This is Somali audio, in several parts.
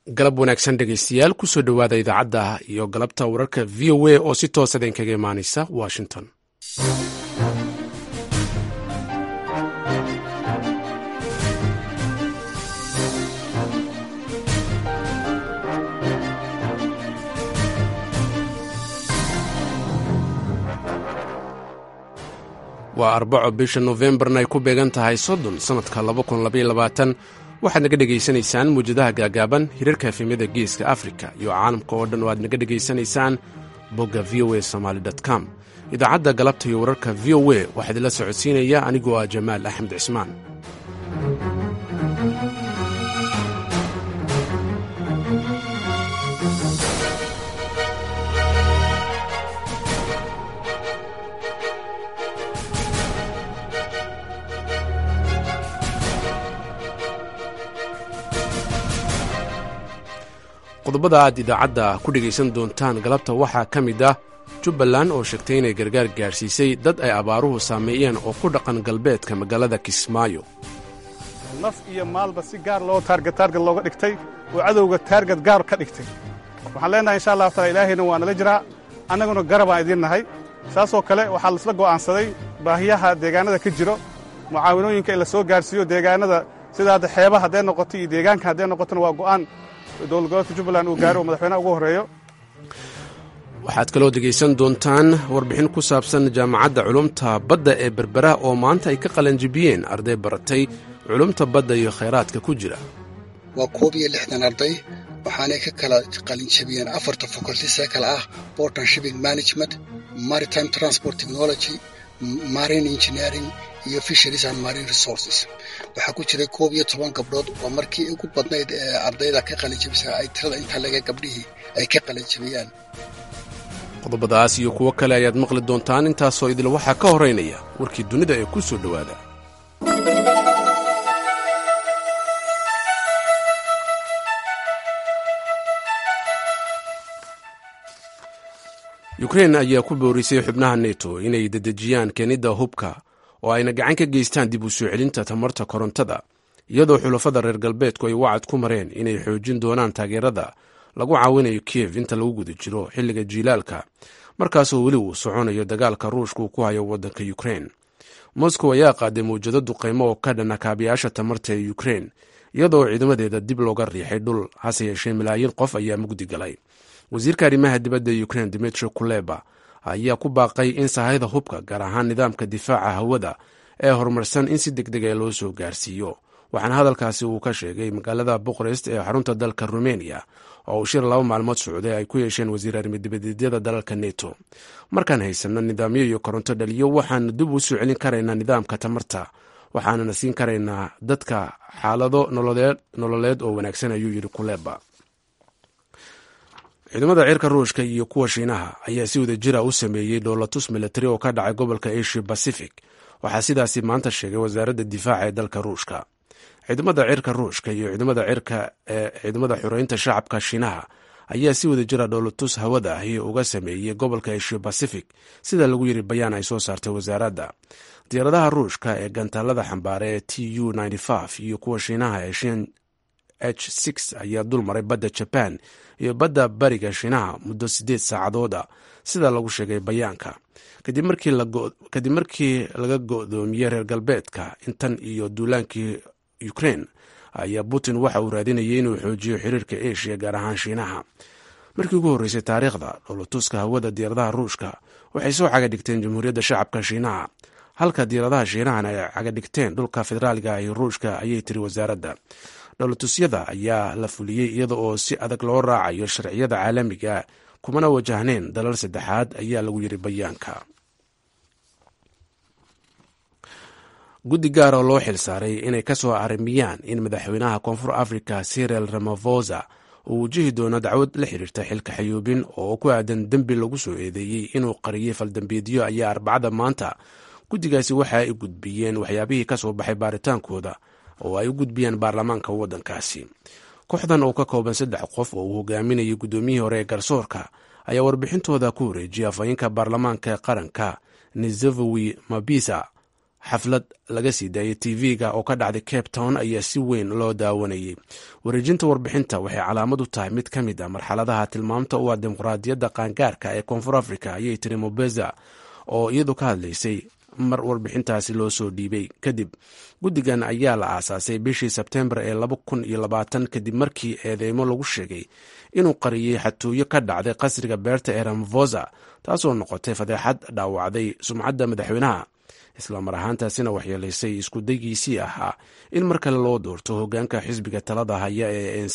galab wanaagsan dhegaystayaal kusoo dhowaada idaacadda iyo galabta wararka v o a oo si toosa idinkaga imaanaysa washington. waa arbaco bisha nofembarna ay ku beegan tahay 30 sannadka 2022 waxaad naga dhegaysanaysaan muwjadaha gaagaaban hirarka efemyada geeska afrika iyo caalamka oo dhan oo aad naga dhegaysanaysaan bogga v o a somaly com. idaacadda galabta iyo wararka v o a waxaa idinla socodsiinaya anigoo ah jamaal axmed cismaan. qodobada aad idaacadda ku dhegaysan doontaan galabta waxaa ka mid ah jubbaland oo sheegtay inay gargaar gaarsiisay dad ay abaaruhu saameeyeen oo ku dhaqan galbeedka magaalada kismaayo. naf iyo maalba si gaar loo taarget looga dhigtay oo cadowga taarget gaar ka dhigtay. waxaan leenahay insha allahu taala ilaahayna waa nala jiraa, annaguna garabaan idiin nahay. saasoo kale waxaa laisla go'aansaday baahiyaha deegaanada ka jiro, mucaawinooyinka in la soo gaarsiiyo deegaanada sida hadda xeebaha hadday noqoto iyo deegaanka hadday noqotona waa go'aan dowlad goboleedka jubbaland uu gaaro oo madaxweynaha ugu horreeyo. waxaad kaloo dhegaysan doontaan warbixin ku saabsan jaamacadda culumta badda ee berbera oo maanta ay ka qalanjibiyeen arday baratay culumta badda iyo khayraadka ku jira. waa 61 arday waxaanay ka kala qalinjabiyeen 4 faculties ee kala ah port and shipping management, maritime transport technology, marine engineering iyo fisheries and marine resources. waxaa ku jiray 11 gabdhood oo markii ugu badnayd ee ardayda ka qalinjabisay ay tirada inta laga gabdhihii ay ka qalinjabiyaan. qodobadaas iyo kuwo kale ayaad maqli doontaan. intaasoo idil waxaa ka horeynaya warkii dunida ee ku soo dhowaada. yukrain ayaa ku boorisay xubnaha neto inay dedejiyaan keenidda hubka oo ayna gacan ka geystaan dib u soo celinta tamarta korontada, iyadoo xulafada reer galbeedku ay wacad ku mareen inay xoojin doonaan taageerada lagu caawinayo kiev inta lagu guda jiro xilliga jiilaalka, markaasoo weli uu soconayo dagaalka ruushka uu ku hayo waddanka yukrain. moscow ayaa qaaday mawjado duqaymo oo ka dhana kaabiyaasha tamarta ee yukrain, iyadoo ciidamadeeda dib looga riixay dhul, hase yeeshee malaayiin qof ayaa mugdi galay. wasiirka arrimaha dibadda yukrain dimitri kuleba ayaa ku baaqay in sahayda hubka gaar ahaan nidaamka difaaca hawada ee horumarsan in si degdeg a loo soo gaarsiiyo. waxaana hadalkaasi uu ka sheegay magaalada buqarest ee xarunta dalka rumeniya oo uu shir 2 maalmood socday ay ku yeesheen wasiir arrimo-dibadeedyada dalalka neto. markaan haysanno nidaamyo iyo koronto dhaliyo waxaanu dib u soo celin karaynaa nidaamka tamarta, waxaanana siin karaynaa dadka xaalado nololeed oo wanaagsan, ayuu yidhi kuleba. ciidamada cirka ruushka iyo kuwa shiinaha ayaa si wada jira u sameeyey dhoolatus militari oo ka dhacay gobolka asia pacific. waxaa sidaasi maanta sheegay wasaaradda difaaca ee dalka ruushka. ciidamada cirka ruushka iyo ciidamada xureynta shacabka shiinaha ayaa si wada jira dhoolatus hawada ahi uga sameeyey gobolka asia pacific, sida lagu yiri bayaan ay soo saartay wasaaradda. diyaaradaha ruushka ee gantaalada xambaara ee tu-95 iyo kuwa shiinaha ee shin h6 ayaa dul maray badda jaban iyo badda bariga shiinaha muddo 8 saacadooda, sida lagu sheegay bayaanka, kadib markii laga go'doomiyey reer galbeedka intan iyo duulaankii ukrain ayaa putin waxa uu raadinayay inuu xoojiyo xiriirka asia gaar ahaan shiinaha. markii ugu horreysay taariikhda dhoolatuska hawada diyaaradaha ruushka waxay soo cagadhigteen jamhuuriyadda shacabka shiinaha, halka diyaaradaha shiinahana ay cagadhigteen dhulka federaaliga ee ruushka, ayay tiri wasaaradda. dhoolatusyada ayaa la fuliyey iyada oo si adag loo raacayo sharciyada caalamiga, kumana wajahneen dalal saddexaad, ayaa lagu yiri bayaanka. guddi gaar oo loo xil saaray inay ka soo arrimiyaan in madaxweynaha koonfur africa cyril ramaphosa uu wajihi doono dacwad la xiriirta xilka xayuubin oo ku aadan dembi lagu soo eedeeyey inuu qariyey faldambiyeedyo ayaa arbacada maanta guddigaasi waxa ay gudbiyeen waxyaabihii ka soo baxay baaritaankooda oo ay u gudbiyeen baarlamaanka waddankaasi. kooxdan oo ka kooban 3 qof oo uu hogaaminayay guddoomiyihii hore ee garsoorka ayaa warbixintooda ku wareejiyay afhayeenka baarlamaanka qaranka Nizevowi Mabisa xaflad laga sii daayay tv-ga oo ka dhacday cape town ayaa si weyn loo daawanayay. wareejinta warbixinta waxay calaamad u tahay mid ka mid a marxaladaha tilmaamta u ah dimuqraadiyadda qaangaarka ee koonfur africa, ayay tiri Mobeza oo iyadu ka hadlaysay mar warbixintaasi loo soo dhiibay. kadib guddigan ayaa la aasaasay bishii sebteembar ee 2020 kadib markii eedeymo lagu sheegay inuu qariyey xatooyo ka dhacday qasriga beerta ee Ramaphosa, taasoo noqotay fadeexad dhaawacday sumcadda madaxweynaha, isla mar ahaantaasina waxyeelaysay iskudagiisii ahaa in mar kale loo doorto hoggaanka xisbiga talada haya ee ANC.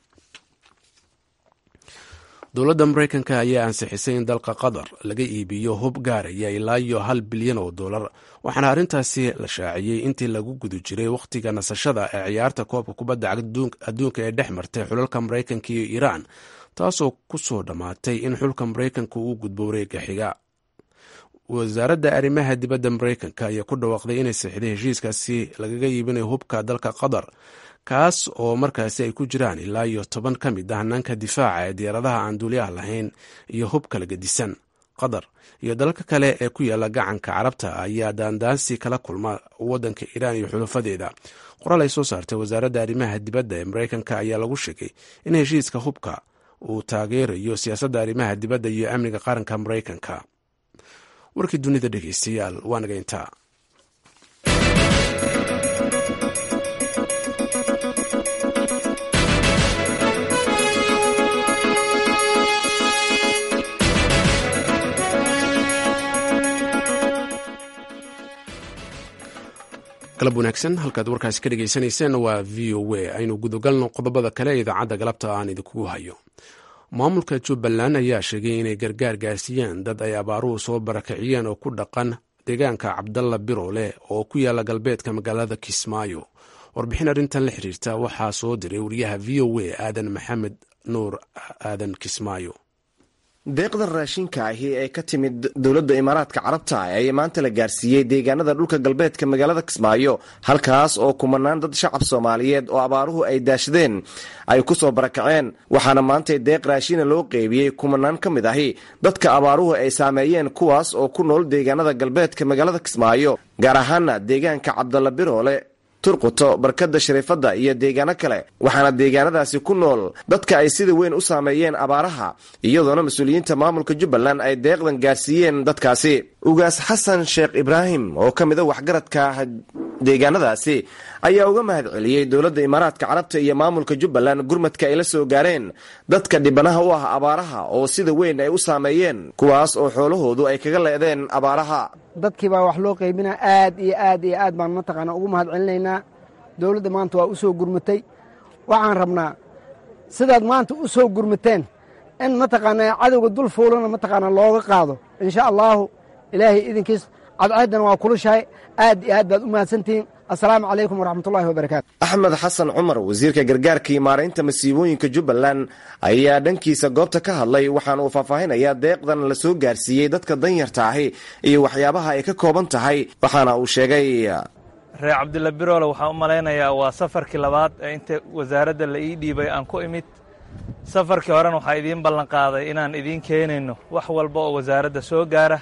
dowladda maraykanka ayaa ansixisay in dalka qatar laga iibiyo hub gaaraya ilaa iyo $1 bilyan, waxaana arrintaasi la shaaciyey intii lagu guda jiray wakhtiga nasashada ee ciyaarta koobka kubadda adduunka ee dhex martay xulalka maraykanka iyo iiraan, taasoo ku soo dhammaatay in xulka maraykanka uu gudbo wareegga xiga. wasaaradda arrimaha dibadda maraykanka ayaa ku dhawaaqday inay saxiday heshiiskaasi lagaga iibinayo hubka dalka qatar, kaas oo markaasi ay ku jiraan ilaa iyo 10 ka mid ah hannaanka difaaca ee diyaaradaha aan duuliyaha lahayn iyo hub kala gedisan. qatar iyo dalalka kale ee ku yaala gacanka carabta ayaa daandaansi kala kulma waddanka iiraan iyo xulufadeeda. qoraal ay soo saartay wasaaradda arrimaha dibadda ee maraykanka ayaa lagu sheegay in heshiiska hubka uu taageerayo siyaasadda arrimaha dibadda iyo amniga qaranka maraykanka. warkii dunida dhegeystayaal waa naga intaa. galab wanaagsan, halkaad warkaasi ka dhegeysaneyseen waa v o a. aynu gudagalno qodobada kale ee idaacadda galabta aan idinkugu hayo. maamulka jubbaland ayaa sheegay inay gargaar gaarsiiyeen dad ay abaaruhu soo barakiciyeen oo ku dhaqan deegaanka cabdalla biroole oo ku yaala galbeedka magaalada Kismaayo. warbixin arrintan la xiriirta waxaa soo diray wariyaha v o a aadan maxamed nuur aadan Kismaayo. deeqda raashinka ahi ee ka timid dowladda imaaraadka carabta ayaa maanta la gaarsiiyey deegaanada dhulka galbeedka magaalada Kismaayo, halkaas oo kumanaan dad shacab Soomaaliyeed oo abaaruhu ay daashadeen ay ku soo barakaceen. waxaana maanta deeq raashin loo qeybiyey kumanaan ka mid ahi dadka abaaruhu ay saameeyeen, kuwaas oo ku nool deegaanada galbeedka magaalada Kismaayo, gaar ahaana deegaanka Cabdalla Biroole, Turquto, Barkada Shariifada iyo deegaano kale. waxaana deegaanadaasi ku nool dadka ay sida weyn u saameeyeen abaaraha, iyadoona mas-uuliyiinta maamulka Jubbaland ay deeqdan gaarsiiyeen dadkaasi. ugaas xasan sheekh ibraahim oo ka mid a waxgaradka deegaanadaasi ayaa uga mahad celiyey dowladda imaaraadka carabta iyo maamulka Jubbaland gurmadka ay la soo gaareen dadka dhibanaha u ah abaaraha oo sida weyn ay u saameeyeen, kuwaas oo xoolahoodu ay kaga leedeen abaaraha. dadkii baa wax loo qaybina aad iyo aad iyo aad baan mataqaana ugu mahad celinaynaa. dowladda maanta waa u soo gurmatay. waxaan rabnaa sidaad maanta u soo gurmateen in mataqaana cadowga dul fuulana mataqaana looga qaado insha allahu. ilaahay idinkiis cadceeddana waa kulushahay. aad iyo aad baad u mahadsantihiin. assalaamu calaykum waraxmatullaahi wabarakaatu. axmed xasan cumar, wasiirka gargaarka iyo maaraynta masiibooyinka Jubbaland, ayaa dhankiisa goobta ka hadlay, waxaana uu faahfaahinayaa deeqdan la soo gaarsiiyey dadka danyarta ahi iyo waxyaabaha ay ka kooban tahay. waxaana uu sheegay reer Cabdalla Biroole waxaan u malaynayaa waa safarkii labaad ee inta wasaaradda la ii dhiibay aan ku imid. safarkii horena waxaa idiin ballanqaaday inaan idiin keenayno wax walba oo wasaaradda soo gaara.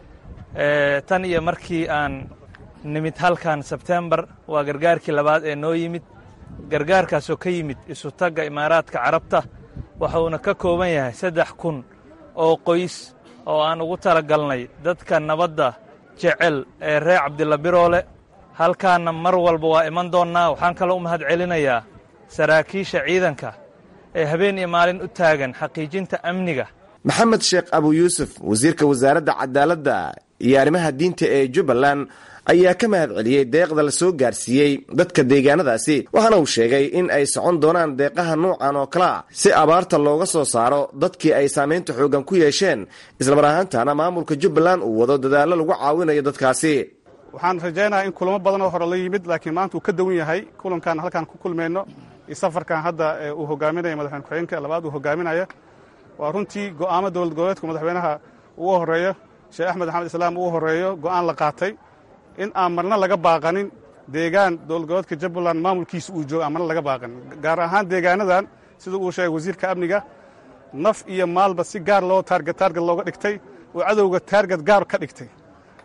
tan iyo markii aan nimid halkan Sebtembar waa gargaarkii labaad ee noo yimid. gargaarkaasoo ka yimid isutagga imaaraadka carabta, waxuuna ka kooban yahay 3,000 oo qoys oo aan ugu talagalnay dadka nabadda jecel ee reer Cabdalla Biroole. halkaana mar walba waa iman doonnaa. waxaan kaloo u mahad celinayaa saraakiisha ciidanka ee habeen iyo maalin u taagan xaqiijinta amniga. maxamed sheekh abu yuusuf, wasiirka wasaaradda cadaaladda iyo arrimaha diinta ee Jubbaland, ayaa ka mahad celiyey deeqda la soo gaarsiiyey dadka deegaanadaasi. waxaana uu sheegay in ay socon doonaan deeqaha nuucan oo kale ah si abaarta looga soo saaro dadkii ay saamaynta xooggan ku yeesheen, islamar ahaantaana maamulka Jubbaland uu wado dadaallo lagu caawinayo dadkaasi. waxaan rajaynayaa in kulamo badan oo hore la yimid, laakiin maanta uu ka duwan yahay kulankan halkaan ku kulmayno iyo safarkan hadda uu hogaaminaya madaxweyne ku-xigeenka labaad uu hogaaminaya. waa runtii go'aamo dowlad goboleedka madaxweynaha ugu horeeyo sheekh axmed maxamed islaam ugu horeeyo go'aan la qaatay in aan marna laga baaqanin deegaan dowlad goboleedka Jubbaland maamulkiisa uu joogo, aan marna laga baaqanin. gaar ahaan deegaanadan sida uu sheegay wasiirka amniga, naf iyo maalba si gaar loo taarget looga dhigtay oo cadowga taarget gaar ka dhigtay.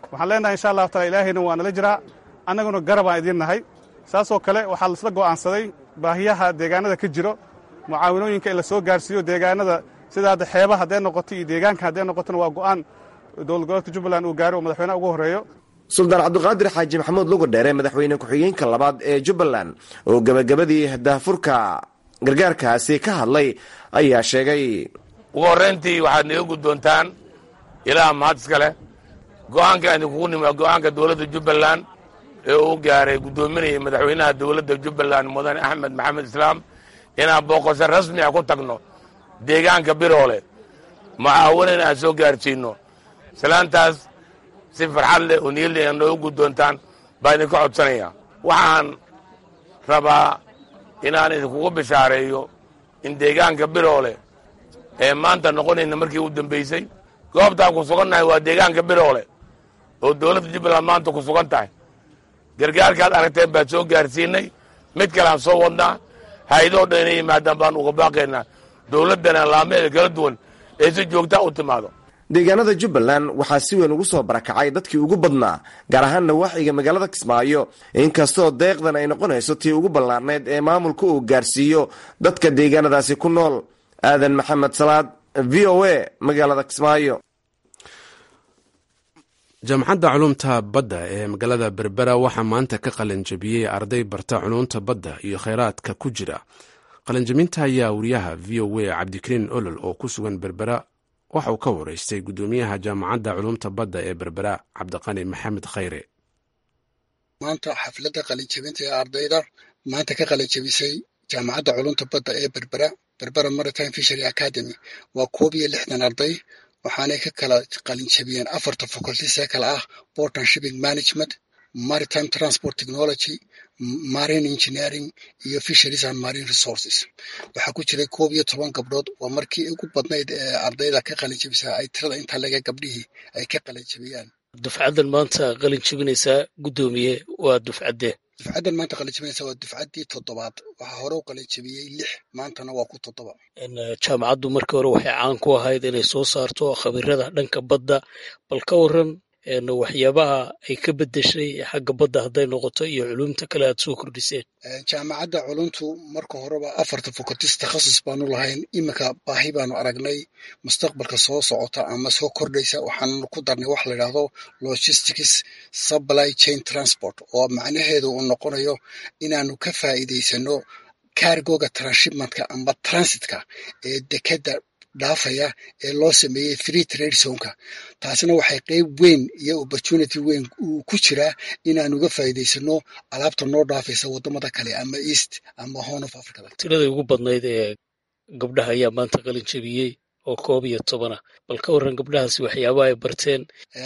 waxaan leenahay insha allahu taala ilaahayna waa nala jiraa annaguna garabaan idiin nahay saasoo kale waxaa laisla go'aansaday baahiyaha deegaanada ka jiro mucaawinooyinka in la soo gaarsiiyo deegaanada sida hadda xeebaha hadday noqoto iyo deegaanka hadday noqotona waa go'aan dowlad goboleedka jubbaland uu gaaro oo madaxweynaha ugu horreeyo suldaan cabdiqaadir xaaji maxamuud lugadheere madaxweyne ku-xigeenka labaad ee jubbaland oo gebagabadii daahfurka gargaarkaasi ka hadlay ayaa sheegay ugu horrayntii waxaad naga guddoontaan ilaah mahad iska leh go'aanka idinkugu nima go'aanka dowladda jubbaland ee uu gaaray guddoominaya madaxweynaha dowladda jubbaland mudane axmed maxamed islaam inaan booqasho rasmi ah ku tagno deegaanka biroole mucaawanana aan soo gaarsiinno salaantaas si farxad leh oo niyad leh noogu guddoontaan baa idinka codsanaya waxaan rabaa inaan idinkugu bishaareeyo in deegaanka biroole ee maanta noqonayna markii u dambaysay goobtaan ku sugannahay waa deegaanka biroole oo dowladda jubbaland maanta ku sugan tahay gargaarkaad aragteen baan soo gaarsiinay mid kaleaan soo wadnaa hay-adoo dhan inay yimaadaan baan uga baaqaynaa dowladdana laameeda kala duwan ee si joogtaa u timaado deegaanada jubbaland waxaa si weyn ugu soo barakacay dadkii ugu badnaa gaar ahaan nawaaxiga magaalada kismaayo inkastoo deeqdan ay noqonayso tii ugu ballaarneyd ee maamulka uu gaarsiiyo dadka deegaanadaasi ku nool aadan maxamed salaad v o a magaalada kismaayo jaamacadda culumta badda ee magaalada berbera waxaa maanta ka qalanjabiyey arday barta culumta badda iyo kheyraadka ku jira qalanjabinta ayaa wariyaha v o a cabdikariin olol oo ku sugan berbera waxa uu ka wareystay guddoomiyaha jaamacadda culumta badda ee berbera cabdiqani maxamed khayre. maanta xafladda qalinjabinta ee ardayda maanta ka qalinjabisay jaamacadda culumta badda ee berbera maritime fishery academy waa 61 arday waxaanay ka kala qalinjabiyeen 4 faculties ee kala ah port and shipping management, maritime transport technology, marine engineering iyo fisheries and marine resources. waxaa ku jiray 11 gabdhood waa markii ugu badnayd ee ardayda ka qalinjabisa ay tirada inta laga gabdhihii ay ka qalinjabiyaan. dufcadan maanta qalinjabinaysaa guddoomiye waa dufcadde dufcadan maanta qalinjabinaysa waa dufcaddii 7aad waxaa hore u qalinjabiyey 6 maantana waa ku 7. jaamacaddu markii hore waxay caan ku ahayd inay soo saarto khabirada dhanka badda bal ka waran waxyaabaha ay ka bedeshay xagga badda hadday noqoto iyo culumta kale aad soo kordhiseen. jaamacadda culumtu marka horeba 4 faculties takhasus baanu lahayn iminka baahi baanu aragnay mustaqbalka soo socota ama soo kordhaysa waxaanu ku darnay wax la yidhaahdo logistics supply chain transport oo macnaheedu uu noqonayo inaanu ka faa'iidaysano cargoga transshipmentka ama transitka ee dekeda dhaafaya ee loo sameeyey free trade zoneka taasina waxay qayb weyn iyo opportunity weyn ku jiraa inaanu uga faa'iidaysano alaabta noo dhaafaysa wadamada kale ama east ama horn of africa. tiradii ugu badnayd ee gabdhaha ayaa maanta qalin jabiyey oo 11 bal ka waran gabdhahaasi waxyaabaha ay barteen.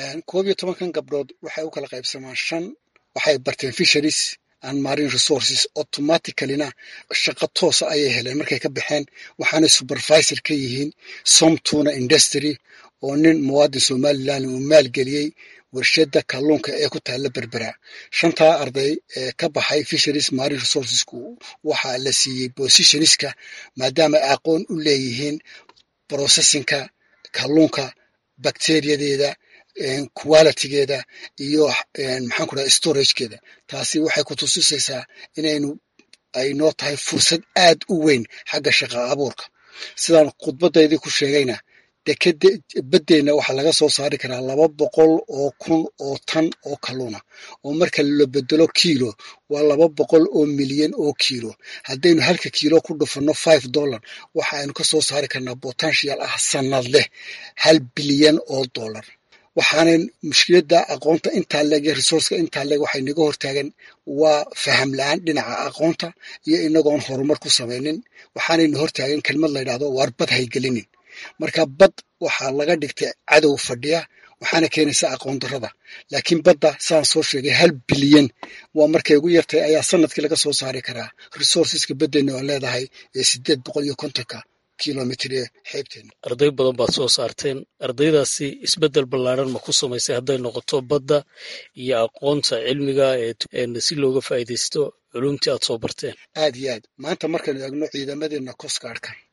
11 gabdhood waxay u kala qaybsamaan 5 waxay barteen fisheries and marine resources automaticallyna shaqo toosa ayay heleen markay ka baxeen waxaana supervisor ka yihiin somtuna industry oo nin muwaadin somaliland uu maalgeliyey warshada kalluunka ee ku taalla berbera. 5 arday ee ka baxay fisheries marine resources waxaa la siiyey positionska maadaama aqoon u leeyihiin processingka kalluunka bacteriadeeda qualitygeeda iyo maxaan ku dhahay storagekeeda taasi waxay ku tusisaysaa inaynu ay noo tahay fursad aad u weyn xagga shaqa abuurka. sidaan khudbadaydii ku sheegayna dekeda baddeenna waxaa laga soo saari karaa 200 oo kun oo tan oo kalluuna oo marka la bedelo kiilo waa 200 oo milyan oo kiilo. haddaynu halka kiilo ku dhufano $5 waxaaynu ka soo saari karnaa potential ah sanad leh $1 bilyan oo dollar. waxaanan mushkiladda aqoonta intaa leeg iyo resourceka intaa leeg waxay naga hortaagan waa faham la-aan dhinaca aqoonta iyo inagoon horumar ku samaynin waxaanayna hortaagan kelmad la yidhaahdo waar bad haygelinin. marka bad waxaa laga dhigtay cadow fadhiya waxaana keenaysa aqoon darrada laakiin badda saan soo sheegay 1 bilyan waa markay ugu yartay ayaa sanadkii laga soo saari karaa resourceska baddeenna oo leedahay ee 850 kilomitr ee xeebteena. arday badan baad soo saarteen ardaydaasi isbeddel ballaaran ma ku samaysay hadday noqoto badda iyo aqoonta cilmiga ee si looga faa'iidaysto culumtii aad soo barteen. aad iyo aad maanta markaynu eegno ciidamadeena coast guardka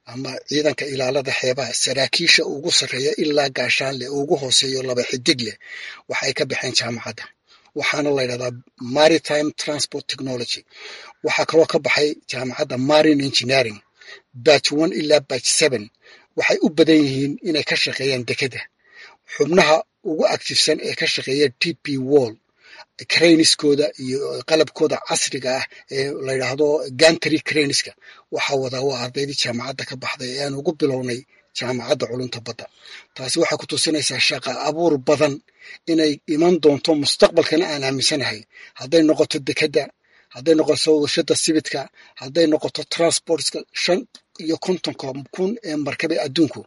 ama ciidanka ilaalada xeebaha saraakiisha ugu sarreeya ilaa gaashaanleh ugu hooseeyo 2 xidig leh waxay ka baxeen jaamacadda waxaana la yidhahdaa maritime transport technology waxaa kaloo ka baxay jaamacadda marine engineering batch 1 ilaa batch 7 waxay u badan yihiin inay ka shaqeeyaan dekada xubnaha ugu activesan ee ka shaqeeya TP Wall craneskooda iyo qalabkooda casriga ah ee la yidhaahdo gantry craneska waxaa wadaa waa ardaydii jaamacadda ka baxday ee aan ugu bilownay jaamacadda culunta badda taasi waxay ku tusinaysaa shaqo abuur badan inay iman doonto mustaqbalkana aan aaminsanahay hadday noqoto dekada hadday noqoto warshada sibidka hadday noqoto transportka 50,000 ee markabe adduunku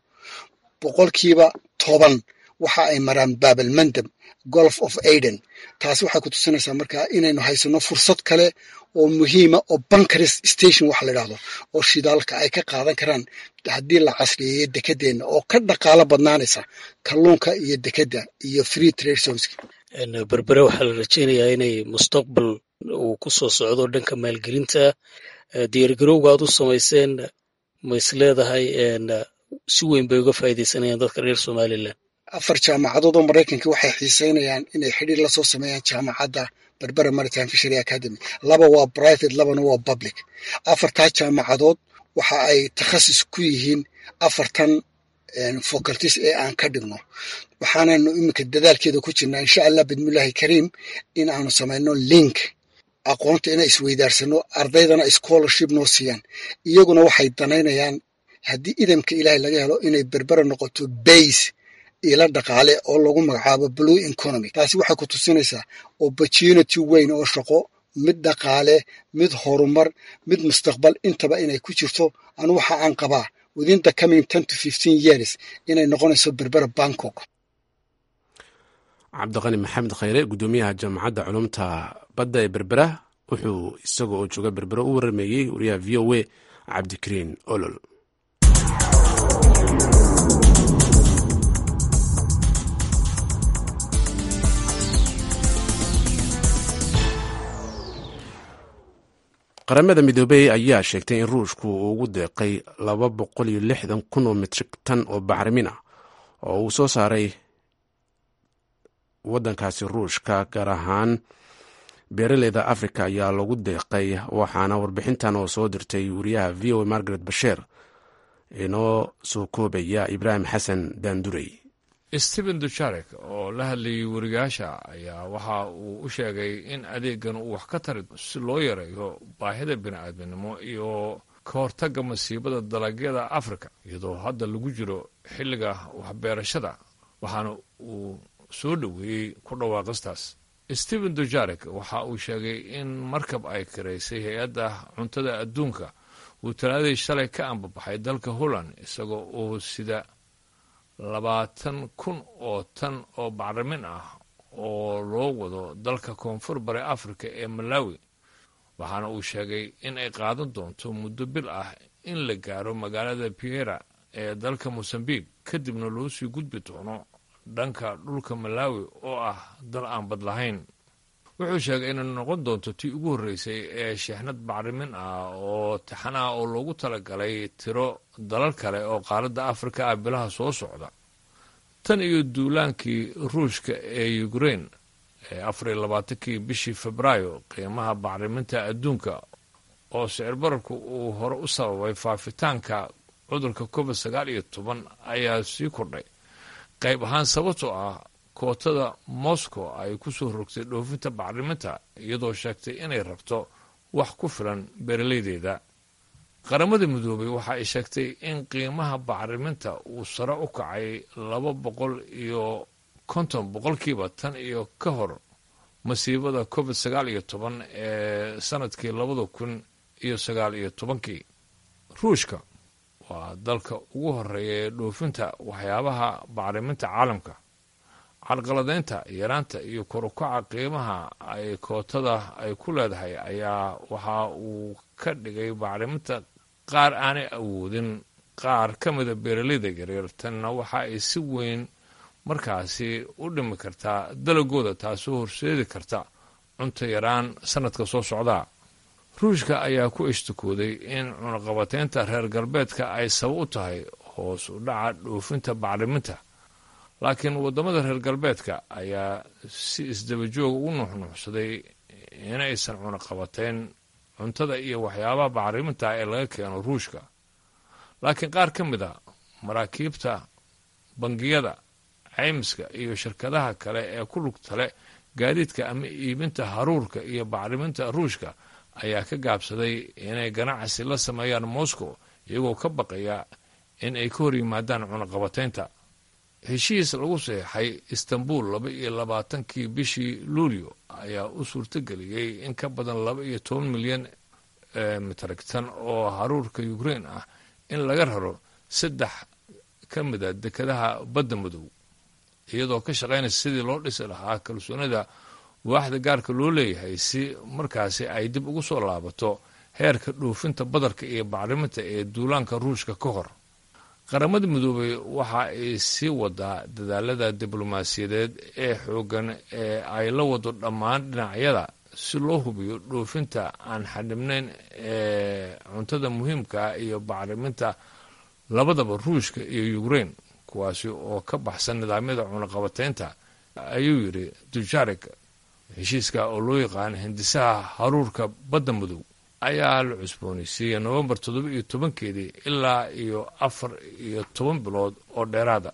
10% waxa ay maraan Babel Mandab Gulf of Aden taasi waxay ku tusinaysaa markaa inaynu haysano fursad kale oo muhiima oo bunkers station wax la yiraahdo oo shidaalka ay ka qaadan karaan haddii la casriyeeyo dekedeena oo ka dhaqaale badnaanaysa kalluunka iyo dekeda iyo free trade zones berbera waxaa la rajaynayaa inay mustaqbal uu ku soo socdo dhanka maalgelinta diyaargarowga aad u samayseen ma is leedahay si weyn bay uga faa'iidaysanayaan dadka reer Somaliland 4 jaamacadood oo Mareykanka waxay xiiseynayaan inay xiriir la soo sameeyaan jaamacadda Berbera Maritime Fishery Academy 2 waa private 2 waa public 4 jaamacadood waxa ay takhasus ku yihiin 4 faculties ee aan ka dhigno waxaananu imika dadaalkeeda ku jirnaa insha Allah bidmillaahi kariim in aanu sameeyno link aqoonta inay isweydaarsano ardaydana scholarship noo siiyaan iyaguna waxay danaynayaan haddii idamka Ilaahay laga helo inay Berbera noqoto base ila dhaqaale oo lagu magacaabo blue economy taasi waxay ku tusinaysaa opportunity weyn oo shaqo mid dhaqaale mid horumar mid mustaqbal intaba inay ku jirto anu waxa aan qabaa within the coming 10 to 15 years inay noqonayso Berbera Bangkok cabdiqani maxamed khayre gudoomiyaha jaamacadda culumta badda ee Berbera wuxuu isagoo jooga Berbera u warameeyay wariyaha VOA Cabdikariin Olol qaramada midoobay ayaa sheegtay in ruushku uu ugu deeqay 260,000 oo metrik tan oo bacrimin ah oo uu soo saaray waddankaasi ruushka gaar ahaan beeraleyda Afrika ayaa lagu deeqay waxaana warbixintan oo soo dirtay wariyaha VOA Margaret Bashir inoo soo koobaya Ibrahim Xasan Daandurey Stephen Dujarric oo la hadlayay wariyaasha ayaa waxa uu u sheegay in adeegan uu wax ka tari si loo yareeyo baahida bini'aadminimo iyo ka hortagga masiibada dalagyada Afrika iyadoo hadda lagu jiro xilliga waxbeerashada waxaana uu soo dhaweeyey ku dhawaaqistaas Stephen Dujarric waxa uu sheegay in markab ay kareysay hay-adda cuntada adduunka uu Talaadii shalay ka ambabaxay dalka Holland isagoo oo sida 20,000 oo tan oo bacrimin ah oo loo wado dalka koonfur bari Afrika ee Malawi waxaana uu sheegay in ay qaadan doonto muddo bil ah in la gaaro magaalada Beira ee dalka Mozambique kadibna loo sii gudbi doono dhanka dhulka Malawi oo ah dal aan bad lahayn wuxuu sheegay inay noqon doonto tii ugu horreysay ee sheexnad bacrimin ah oo taxan ah oo loogu talagalay tiro dalal kale oo qaaradda Afrika ah bilaha soo socda tan iyo duulaankii ruushka ee Ukraine ee 24 bishii Febraayo qiimaha bacriminta adduunka oo sicir bararku uu hore u sababay faafitaanka cudurka COVID-19 ayaa sii kordhay qayb ahaan sababtoo ah kootada Moscow ay ku soo rogtay dhoofinta bacriminta iyadoo sheegtay inay rabto wax ku filan beeraleydeeda qaramada midoobay waxa ay sheegtay in qiimaha bacriminta uu sare u kacay 250% tan iyo ka hor masiibada COVID-19 ee sanadkii 2019 ruushka waa dalka ugu horeeya ee dhoofinta waxyaabaha bacriminta caalamka carqaladeynta yaraanta iyo kor u kaca qiimaha ay kootada ay ku leedahay ayaa waxa uu ka dhigay bacriminta qaar aanay awoodin qaar ka mida beeraleyda yaryar tanna waxa ay si weyn markaasi u dhimi kartaa dalagooda taasoo horseedi karta cunto yaraan sanadka soo socda ruushka ayaa ku ishtikooday in cunaqabateynta reer galbeedka ay sabab u tahay hoos u dhaca dhoofinta bacriminta, laakiin waddamada reer galbeedka ayaa si isdabajooga u nuuxnuuxsaday inaysan cunaqabateyn cuntada iyo waxyaabaha bacriminta ee laga keeno ruushka. laakiin qaar ka mid a maraakiibta, bangiyada, caymiska iyo shirkadaha kale ee ku lugta leh gaadiidka ama iibinta haruurka iyo bacriminta ruushka ayaa ka gaabsaday inay ganacsi la sameeyaan Moscow iyagoo ka baqaya in ay ka hor yimaadaan cunaqabateynta. heshiis lagu saxeexay Istanbul 22kii bishii Luulyo ayaa u suurtageliyey in ka badan 12 milyan metrik tan oo haruurka Ukraine ah in laga raro 3 ka mid ah dekedaha badda madow, iyadoo ka shaqaynaysa sidii loo dhisi lahaa kalsoonida waaxda gaarka loo leeyahay si markaasi ay dib ugu soo laabato heerka dhoofinta badarka iyo bacriminta ee duulaanka ruushka ka hor. qaramada midoobay waxa ay sii wadaa dadaalada diblomaasiyadeed ee xooggan ee ay la wado dhammaan dhinacyada si loo hubiyo dhoofinta aan xadhibnayn ee cuntada muhiimka iyo bacriminta labadaba ruushka iyo Ukraine, kuwaasi oo ka baxsan nidaamyada cunaqabateynta, ayuu yidhi Dujarric. heshiiska oo loo yaqaan hindisaha haruurka badda madow ayaa la cusboonaysiiyey November 17 ilaa iyo 14 bilood oo dheeraada.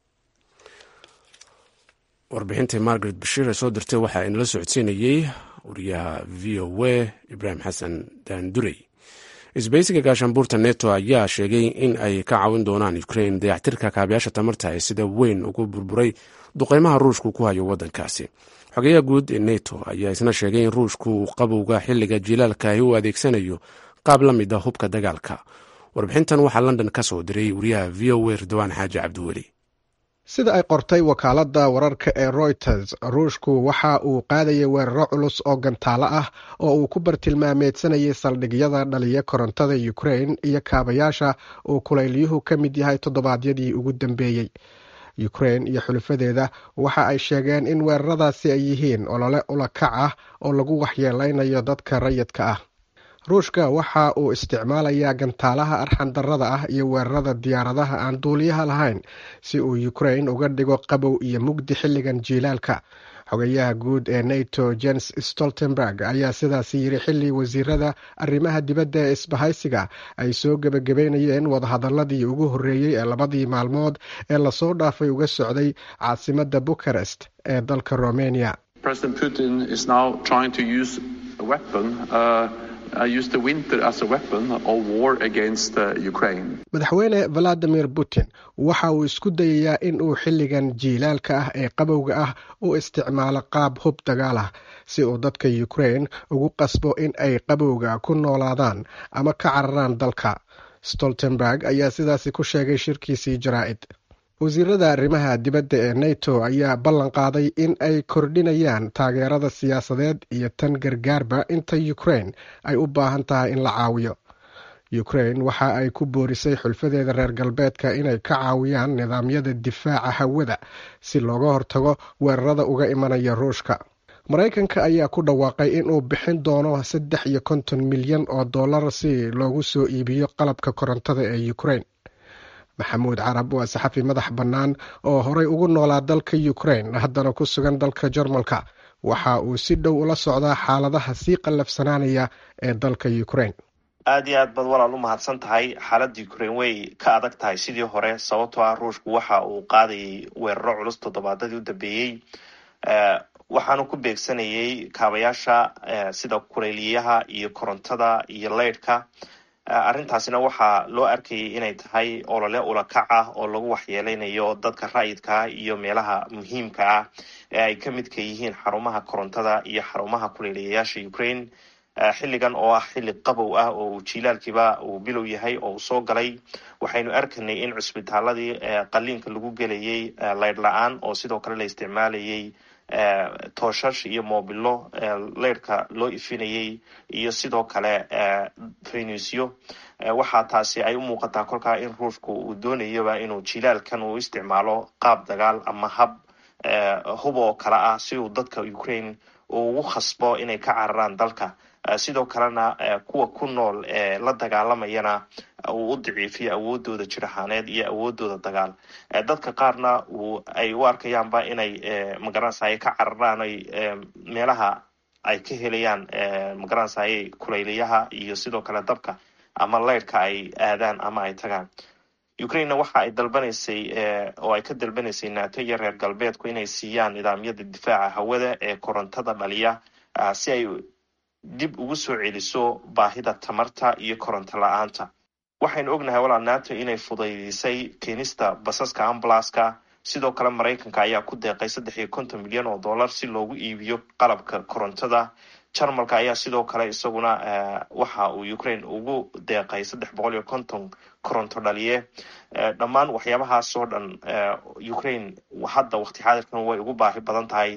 warbixintii Margaret Bashir soo dirtay waxaa inala socodsiinayay wariyaha VOA Ibrahim Xasan Daandurey. isbahaysiga gaashaanbuurta NATO ayaa sheegay in ay ka caawin doonaan Ukraine dayactirka kaabayaasha tamarta ee sida weyn ugu burburay duqeymaha ruushku ku hayo waddankaasi. xogeyaha guud ee NATO ayaa isna sheegay in ruushku qabowga xilliga jilaalka ay u adeegsanayo qaab la mid ah hubka dagaalka. warbixintan waxaa London ka soo diray wariyaha VOA Ridwaan Xaaji Cabdiweli. sida ay qortay wakaaladda wararka ee Reuters, ruushku waxa uu qaadayay weeraro culus oo gantaalo ah oo uu ku bartilmaameedsanayay saldhigyada dhaliya korontada Ukraine iyo kaabayaasha uu kulayliyuhu ka mid yahay toddobaadyadii ugu dambeeyey. Ukraine iyo xulufadeeda waxa ay sheegeen in weeraradaasi ay yihiin olole ulakac ah oo lagu waxyeeleynayo dadka rayidka ah. ruushka waxa uu isticmaalayaa gantaalaha arxandarrada ah iyo weerarada diyaaradaha aan duuliyaha lahayn si uu Ukraine uga dhigo qabow iyo mugdi xilligan jiilaalka. xogayaha guud ee NATO Jens Stoltenberg ayaa sidaasi yiri xilli wasiirada arrimaha dibadda ee isbahaysiga ay soo gabagabeynayeen wadahadaladii ugu horreeyey ee 2 maalmood ee lasoo dhaafay uga socday caasimadda Bucharest ee dalka Romania. President Putin is now trying to use a weapon use the winter as a weapon of war against Ukraine. Madaxweyne Vladimir Putin waxa uu isku dayayaa in uu xilligan jiilaalka ah ee qabowga ah u isticmaalo qaab hub dagaal ah si uu dadka Ukraine ugu qasbo in ay qabowga ku noolaadaan ama ka cararaan dalka. Stoltenberg ayaa sidaasi ku sheegay shirkiisii jaraa'id. wasiirada arrimaha dibadda ee NATO ayaa ballan qaaday in ay kordhinayaan taageerada siyaasadeed iyo tan gargaarba inta Ukraine ay u baahan tahay in la caawiyo. Ukraine waxa ay ku boorisay xulfadeeda reer galbeedka inay ka caawiyaan nidaamyada difaaca hawada si looga hortago weerarada uga imanaya Ruushka. Mareykanka ayaa ku dhawaaqay in uu bixin doono $350 milyan si loogu soo iibiyo qalabka korontada ee Ukraine. Maxamuud Carab waa saxafi madax bannaan oo horey ugu noolaa dalka Ukraine haddana ku sugan dalka Jarmalka. waxa uu si dhow ula socdaa xaaladaha sii qallafsanaanaya ee dalka Ukraine. aad iyo aad bad walaal u mahadsan tahay. xaaladda Ukraine way ka adag tahay sidii hore sababtoo ah ruushku waxa uu qaadayay weeraro culus toddobaadadii u dambeeyey, waxaanu ku beegsanayay kaabayaasha sida kulayliyaha iyo korontada iyo leydhka. arrintaasina waxaa loo arkayay inay tahay olole ulakac ah oo lagu waxyeeleynayo dadka rayidka iyo meelaha muhiimka ah ee ay ka midka yihiin xarumaha korontada iyo xarumaha kulayliyayaasha Ukraine. xilligan oo ah xilli qabow ah oo jilaalkiiba uu bilow yahay oo soo galay, waxaynu arkaynay in cusbitaaladii qaliinka lagu gelayay leydh la-aan oo sidoo kale la isticmaalayay tooshash iyo moobilo leydhka loo ifinayay iyo sidoo kale faynuusyo. waxaa taasi ay u muuqataa kolkaa in ruushku uu doonayaba inuu jilaalkan uu isticmaalo qaab dagaal ama hub oo kale ah si uu dadka Ukraine uu ugu khasbo inay ka cararaan dalka sidoo kalena kuwa ku nool la dagaalamayana uu u daciifiyo awoodooda jir ahaaneed iyo awoodooda dagaal. Dadka qaarna ay u arkayaanba inay magaranaysa ka cararaan ay meelaha ay ka helayaan magaranaysa kulaylayaha iyo sidoo kale dabka ama leyrka ay aadaan ama ay tagaan. Ukraine waxa ay dalbanaysay oo ay ka dalbanaysay NATO iyo reer galbeedku inay siiyaan nidaamyada difaaca hawada ee korontada dhaliya si ay dib ugu soo celiso baahida tamarta iyo koronto la'aanta. Waxaynu ognahay walaal NATO inay fududeysay keenista basaska ambulance-ka. Sidoo kale Mareykanka ayaa ku deeqay $350 milyan si loogu iibiyo qalabka korontada. Jarmalka ayaa sidoo kale isaguna waxa uu Ukraine ugu deeqay 350 koronto dhaliye. Dhammaan waxyaabahaas oo dhan Ukraine hadda waqti xaadirkan way ugu baahi badan tahay,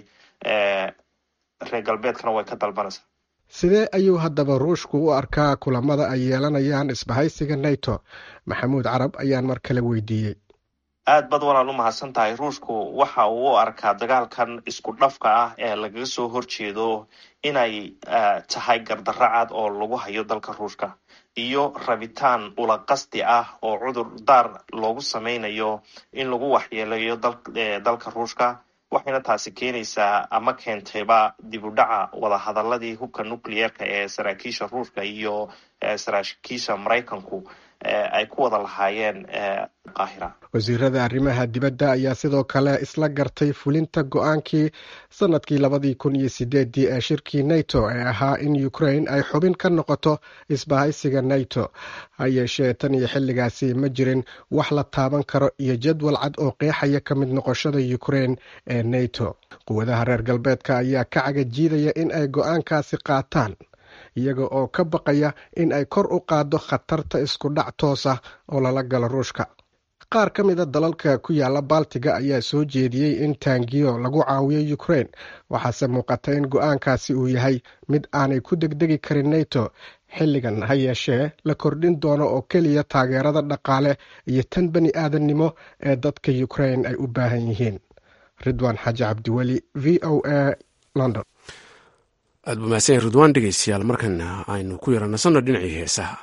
reer galbeedkana way ka dalbanaysaa. sidee ayuu haddaba ruushku u arkaa kulamada ay yeelanayaan isbahaysiga NATO? Maxamuud Carab ayaan mar kale weydiiyey. aad bad walaal u mahadsan tahay. Ruushku waxa uu u arkaa dagaalkan isku dhafka ah ee lagaga soo horjeedo inay tahay gardarro cad oo lagu hayo dalka Ruushka iyo rabitaan ula qasdi ah oo cudur daar loogu sameynayo in lagu waxyeeleeyo dalka Ruushka. waxayna taasi keenaysaa ama keentayba dib u dhaca wada hadaladii hubka nuclearka ee saraakiisha Ruushka iyo saraakiisha Mareykanku ay ku wada lahaayeen Qaahira. wasiirada arrimaha dibadda ayaa sidoo kale isla gartay fulinta go'aankii sanadkii 2008 ee shirkii NATO ee ahaa in Ukraine ay xubin ka noqoto isbahaysiga NATO. ha yeeshee tan iyo xilligaasi ma jirin wax la taaban karo iyo jadwal cad oo qeexaya ka mid noqoshada Ukraine ee NATO. quwadaha reer galbeedka ayaa ka cagajiidaya in ay go'aankaasi qaataan iyaga oo ka baqaya in ay kor u qaado khatarta isku dhac toos ah oo lala galo Ruushka. qaar ka mid a dalalka ku yaala Baltiga ayaa soo jeediyey in taangiyo lagu caawiyo Ukraine, waxaase muuqata in go'aankaasi uu yahay mid aanay ku degdegi karin NATO xilligan. ha yeeshee la kordhin doono oo keliya taageerada dhaqaale iyo tan bani aadannimo ee dadka Ukraine ay u baahan yihiin. Ridwaan Xaaji Cabdiweli, VOA, London. aad buu mahadsan yahay Ridwaan. dhegeystayaal, markana aynu ku yaranasano dhinacii heesaha.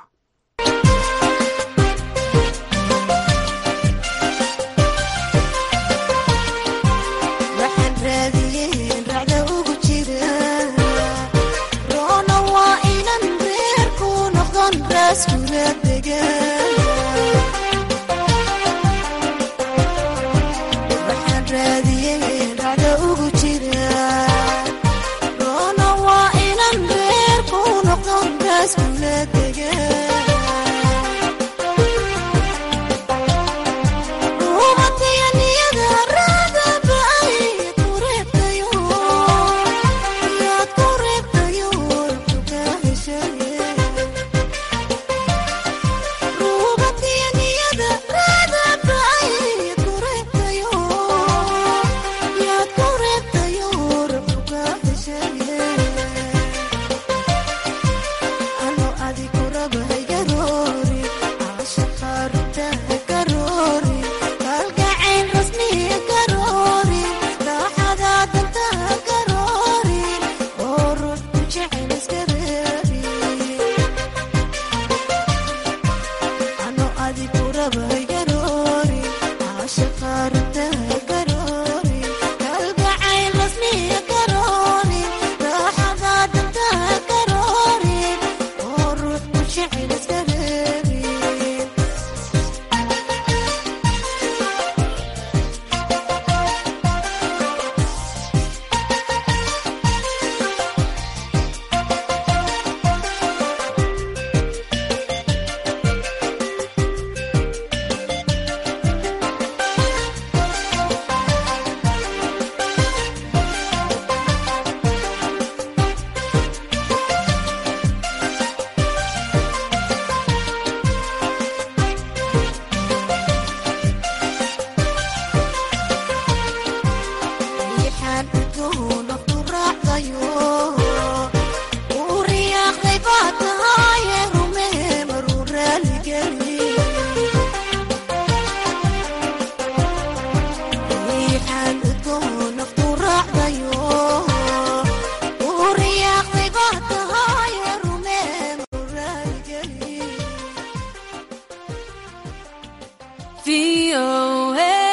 VOA.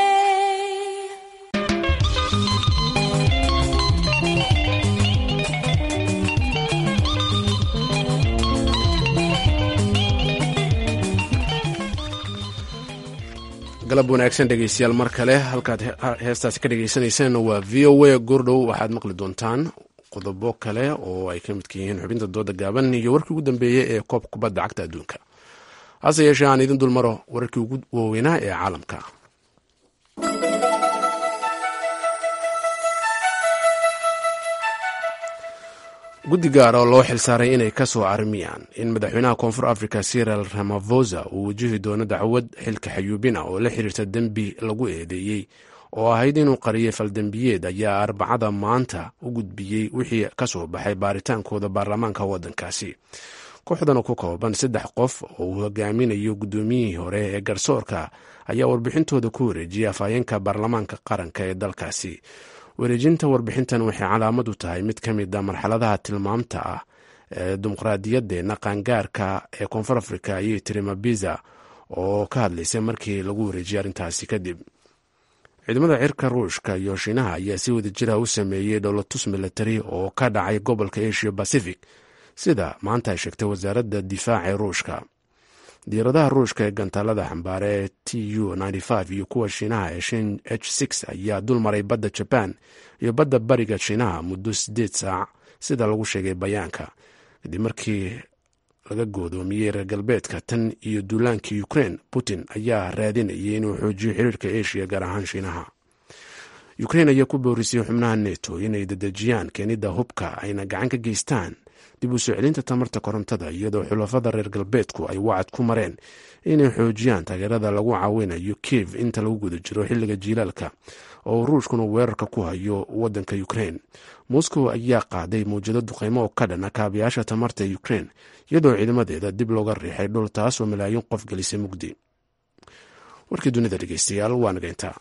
galab wanaagsan dhegeystayaal mar kale halkaad heestaasi ka dhegeysaneyseen waa v o a goordhow waxaad maqli doontaan qodobo kale oo ay ka midka yihiin xubinta dooda gaaban iyo warkii ugu dambeeyey ee koobka kubadda cagta adduunka hase yeeshee aan idin dulmaro wararkii ugu waaweynaa ee caalamka. guddi gaar oo loo xilsaaray inay ka soo armiyaan in madaxweynaha koonfur africa cyril ramaphosa uu wajihi doono dacwad xilka xayuubin ah oo la xiriirta dembi lagu eedeeyey oo ahayd inuu qariyay faldembiyeed ayaa arbacada maanta u gudbiyey wixii ka soo baxay baaritaankooda baarlamaanka waddankaasi. kooxdan oo ku kooban 3 qof oo uu hogaaminayo guddoomiyihii hore ee garsoorka ayaa warbixintooda ku wareejiyay afhayeenka baarlamaanka qaranka ee dalkaasi. wareejinta warbixintan waxay calaamad u tahay mid ka mid a marxaladaha tilmaamta ah ee dimuqraadiyadeena qaangaarka ee koonfur africa ayay tiri mabiza oo ka hadlaysay markii lagu wareejiyay arrintaasi kadib. ciidamada cirka ruushka iyo shiinaha ayaa si wada jira u sameeyey dhowlatus militari oo ka dhacay gobolka asia pacific sida maanta ay sheegtay wasaaradda difaaca ee ruushka. diiradaha ruushka ee gantaalada xambaare ee tu-95 iyo kuwa shiinaha ee shin h6 ayaa dul maray badda jaban iyo badda bariga shiinaha muddo 8 saac sida lagu sheegay bayaanka kadib markii laga goodoomiyey reer galbeedka tan iyo duulaankii ukraine. putin ayaa raadinayay inuu xoojiyo xiriirka asia gaar ahaan shiinaha. ukraine ayaa ku boorisay xubnaha neto inay dadejiyaan keenida hubka ayna gacan ka geystaan dib u soo celinta tamarta korontada iyadoo xulafada reer galbeedku ay wacad ku mareen inay xoojiyaan taageerada lagu caawinayo kiev inta lagu guda jiro xilliga jiilaalka oo ruushkuna weerarka ku hayo waddanka ukraine. moscow ayaa qaaday mawjado duqeymo oo ka dhana kaabayaasha tamarta ee ukraine iyadoo ciidamadeeda dib looga riixay dhul taas oo malaayiin qof gelisay mugdi. warkii dunida dhegeystayaal waa nageyntaa.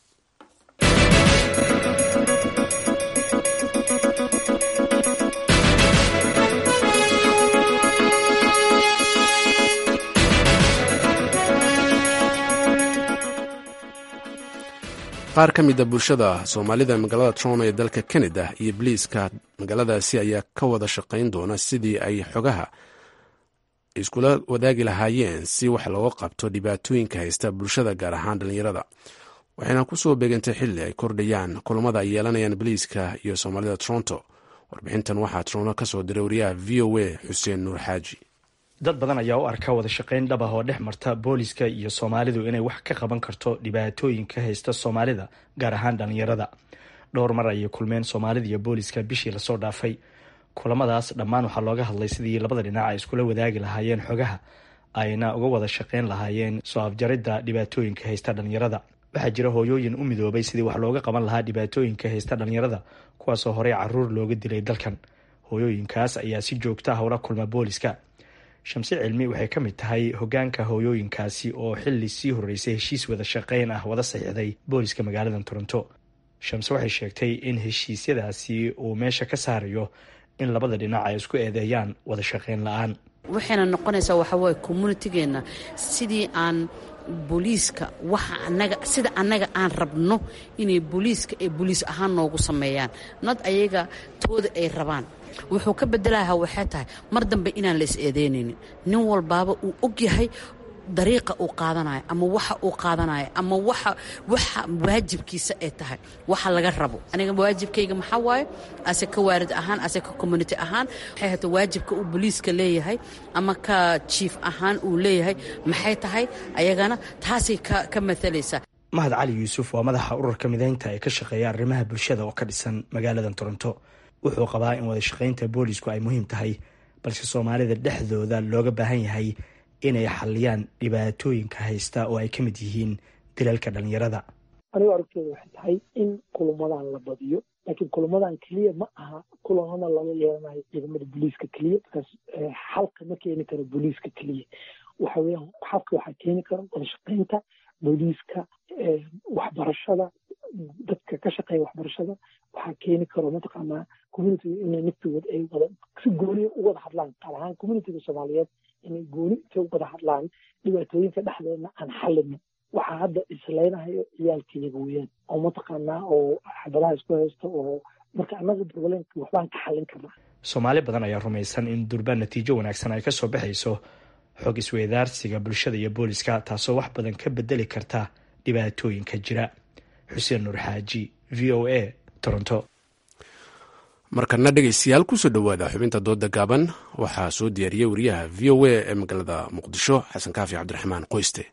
qaar ka mid a bulshada soomaalida magaalada toronto ee dalka canada iyo boliiska magaaladaasi ayaa ka wada shaqayn doona sidii ay xogaha iskula wadaagi lahaayeen si wax looga qabto dhibaatooyinka haysta bulshada gaar ahaan dhallinyarada. waxayna ku soo beegantay xilli ay kordhayaan kulamada ay yeelanayaan boliiska iyo soomaalida toronto. warbixintan waxaa toronto ka soo diray wariyaha v o a xuseen nuur xaaji. dad badan ayaa u arka wada shaqayn dhab ah oo dhex marta booliska iyo soomaalidu inay wax ka qaban karto dhibaatooyinka haysta soomaalida gaar ahaan dhallinyarada. dhowr mar ayay kulmeen soomaalida iyo booliska bishii lasoo dhaafay. kulamadaas dhammaan waxaa looga hadlay sidii labada dhinac ay iskula wadaagi lahaayeen xogaha ayna uga wada shaqayn lahaayeen soo afjaridda dhibaatooyinka haysta dhallinyarada. waxaa jira hooyooyin u midoobay sidii wax looga qaban lahaa dhibaatooyinka haysta dhallinyarada kuwaasoo horey caruur looga dilay dalkan. hooyooyinkaas ayaa si joogta ah ula kulma booliska. shamse cilmi waxay ka mid tahay hogaanka hooyooyinkaasi oo xili sii horeysay heshiis wada shaqayn ah wada saxiixday booliska magaalada toronto. shamse waxay sheegtay in heshiisyadaasi uu meesha ka saarayo in labada dhinac ay isku eedeeyaan wada shaqayn la-aan. waxayna noqonaysaa waxawaaye communitigeena sidii aan booliiska waxa sida annaga aan rabno inay booliiska ay booliis ahaan noogu sameeyaan nad ayaga tooda ay rabaan. wuxuu ka bedelaha waxay tahay mar dambe inaan la is eedeynaynin. nin walbaaba uu og yahay dariiqa uu qaadanayo ama waxa uu qaadanayo ama waxa waajibkiisa ay tahay waxa laga rabo. aniga waajibkayga maxaa waaye ase ka waarid ahaan ase ka community ahaan waxay hata waajibka uu booliiska leeyahay ama ka chief ahaan uu leeyahay maxay tahay ayagana taasay ka matalaysaa. mahad cali yuusuf waa madaxa ururka mideynta ee ka shaqeeya arrimaha bulshada oo ka dhisan magaalada toronto. wuxuu qabaa in wada shaqaynta boolisku ay muhiim tahay balse soomaalida dhexdooda looga baahan yahay inay xaliyaan dhibaatooyinka haysta oo ay ka mid yihiin dilalka dhallinyarada. anigu aragtooda waxay tahay in kulamadan la badiyo laakiin kulamadan keliya ma aha kulamada laga yeelanayo ciidamada booliiska keliya markaas xalka ma keeni karo booliiska keliya. waxa weeyaan xalka waxaa keeni karo wada shaqaynta booliiska, waxbarashada, dadka ka shaqeeya waxbarashada waxaa keeni karo mataqaanaa communitiga inay naftigood ay wada si gooni u wada hadlaan. qaar ahaan communitiga soomaaliyeed inay gooni inta u wada hadlaan dhibaatooyinka dhexdeedna aan xallinin waxaa hadda isleynahayo ciyaalkayaga weeyaan oo mataqaanaa oo xabadaha isku haysto oo marka annaga problemka waxbaan ka xallin karnaa. Soomaali badan ayaa rumaysan in durba natiijo wanaagsan ay kasoo baxayso xog isweydaarsiga bulshada iyo booliska, taasoo wax badan ka bedeli karta dhibaatooyinka jira. Xuseen Nuur Xaaji, VOA, Toronto. markana dhegaystayaal kusoo dhowaada xubinta dooda gaaban. waxaa soo diyaariyey wariyaha VOA ee magaalada muqdisho xasan kaafi cabdiraxmaan qoyste.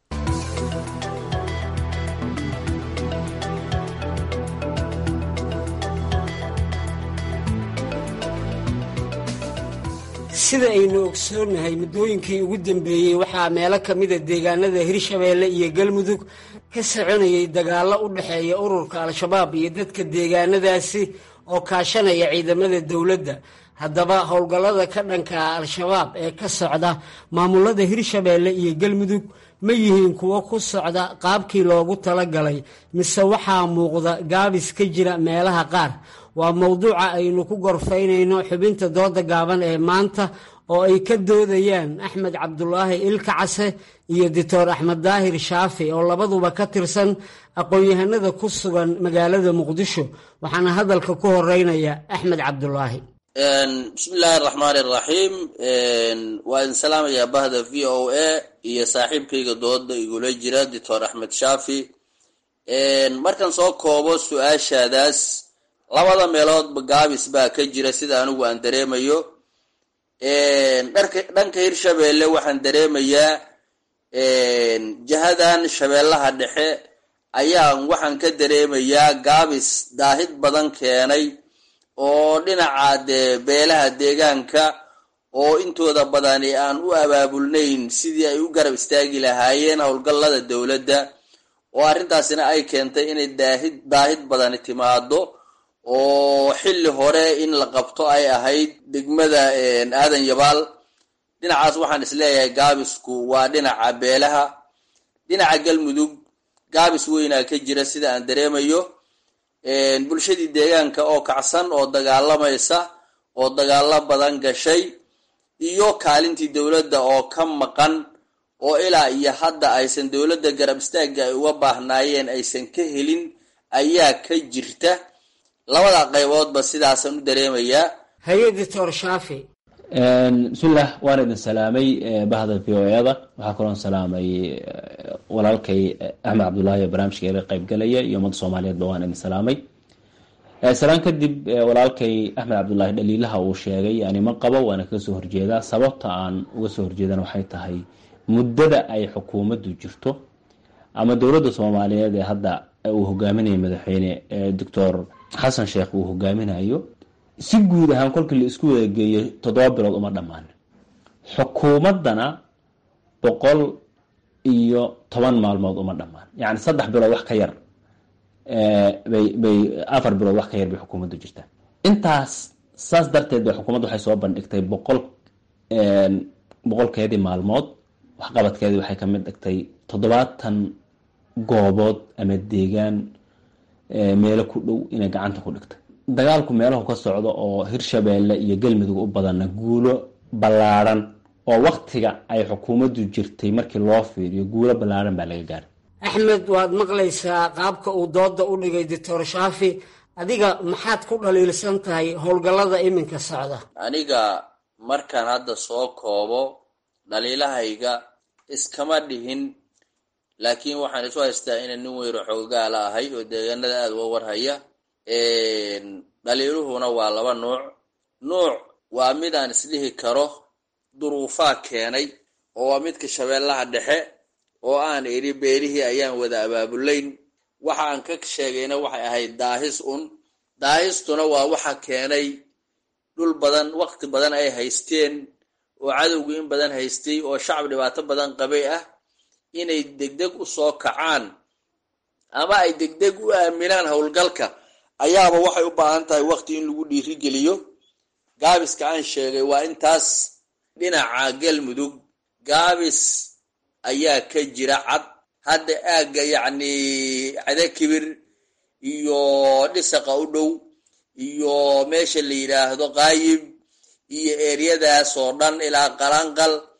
sida aynu ogsoonnahay muddooyinkii ugu dambeeyey waxaa meelo ka mida deegaanada Hirshabeelle iyo Galmudug ka soconayay dagaallo u dhexeeya ururka Al-Shabaab iyo dadka deegaanadaasi oo kaashanaya ciidamada dowladda. haddaba howlgallada ka dhanka Al-Shabaab ee ka socda maamulada Hirshabeelle iyo Galmudug ma yihiin kuwo ku socda qaabkii loogu talagalay mise waxaa muuqda gaabis ka jira meelaha qaar? waa mowduuca aynu ku gorfaynayno xubinta dooda gaaban ee maanta oo ay ka doodayaan Axmed Cabdulaahi Ilka Case iyo Dr. Axmed Daahir Shaafi oo labaduba ka tirsan aqoon-yahanada ku sugan magaalada Muqdisho. waxaana hadalka ku horeynaya Axmed Cabdulaahi. bismillaahi raxmaani raxiim. waa idin salaamayaa bahda VOA iyo saaxiibkayga dooda igula jira Dr. Axmed Shaafi. markan soo koobo su-aashaadaas, labada meeloodba gaabis baa ka jira sida anigu aan dareemayo. dhanka Hirshabeelle waxaan dareemayaa jihadan shabeellaha dhexe waxaan ka dareemayaa gaabis daahid badan keenay oo dhinaca beelaha deegaanka oo intooda badani aan u abaabulnayn sidii ay u garab istaagi lahaayeen howlgallada dowladda, oo arrintaasina ay keentay inay daahid badani timaado oo xilli hore in la qabto ay ahayd degmada aadan yabaal. dhinacaas waxaan isleeyahay gaabisku waa dhinaca beelaha. dhinaca Galmudug gaabis weynaa ka jira sida aan dareemayo. bulshadii deegaanka oo kacsan oo dagaalamaysa oo dagaalo badan gashay iyo kaalintii dowladda oo ka maqan oo ilaa iyo hadda aysan dowladda garab istaagga ay uga baahnaayeen aysan ka helin ayaa ka jirta. labada qayboodba sidaasaan u dareemayaa. haye Dr. Shaafi. bismillah, waan idin salaamay bahda VOA-da. waxaa kaloon salaamay walaalkay Axmed Cabdulaahi ee barnaamijka ila qaybgalaya iyo ummadda Soomaaliyeedba waan idin salaamay. salaan kadib walaalkay Axmed Cabdulaahi dhaliilaha uu sheegay yani ma qabo, waana kaga soo horjeedaa. sababta aan uga soo horjeedana waxay tahay muddada ay xukuumaddu jirto ama dowladda Soomaaliyeed ee hadda uu hogaaminayo madaxweyne Dr. xasan sheekh uu hogaaminayo, si guud ahaan kolkii la isku wada geeyo 7 bilood uma dhammaan. xukuumaddana 110 maalmood uma dhammaan, yani 3 bilood wax ka yar bay 4 bilood wax ka yar bay xukuumaddu jirtaa. intaas saas darteed bay xukuumaddu waxay soo bandhigtay 100keedii maalmood. waxqabadkeedii waxay ka mid dhigtay 70 goobood ama deegaan meelo ku dhow inay gacanta ku dhigtay. dagaalku meelahu ka socdo oo Hirshabeelle iyo Galmudug u badana guulo ballaaran oo waqtiga ay xukuumaddu jirtay markii loo fiiriyo guulo ballaaran baa laga gaaray. Axmed, waad maqlaysaa qaabka uu dooda u dhigay Dr. Shaafi. adiga maxaad ku dhaliilsan tahay howlgallada iminka socda? aniga markaan hadda soo koobo dhaliilahayga iskama dhihin, laakiin waxaan isu haystaa inaan nin weyro xoogaala ahay oo deegaanada aada uga warhaya. dhaliiluhuna waa 2 nuuc. waa mid aan isdhihi karo duruufaa keenay oo waa midka shabeellaha dhexe oo aan idhi beelihii ayaan wada abaabulayn. waxa aan ka sheegayna waxay ahayd daahistuna waa waxa keenay dhul badan waqti badan ay haysteen oo cadowgu in badan haystay oo shacab dhibaato badan qabay ah inay degdeg u soo kacaan ama ay degdeg u aaminaan howlgalka ayaaba waxay u baahan tahay waqti in lagu dhiirigeliyo. gaabiska aan sheegay waa intaas. dhinaca Galmudug gaabis ayaa ka jira cad. hadda aagga yacni Cadakibir iyo Dhisaqa u dhow iyo meesha la yidhaahdo Qaayib iyo eeriyadaas oo dhan ilaa Qalanqal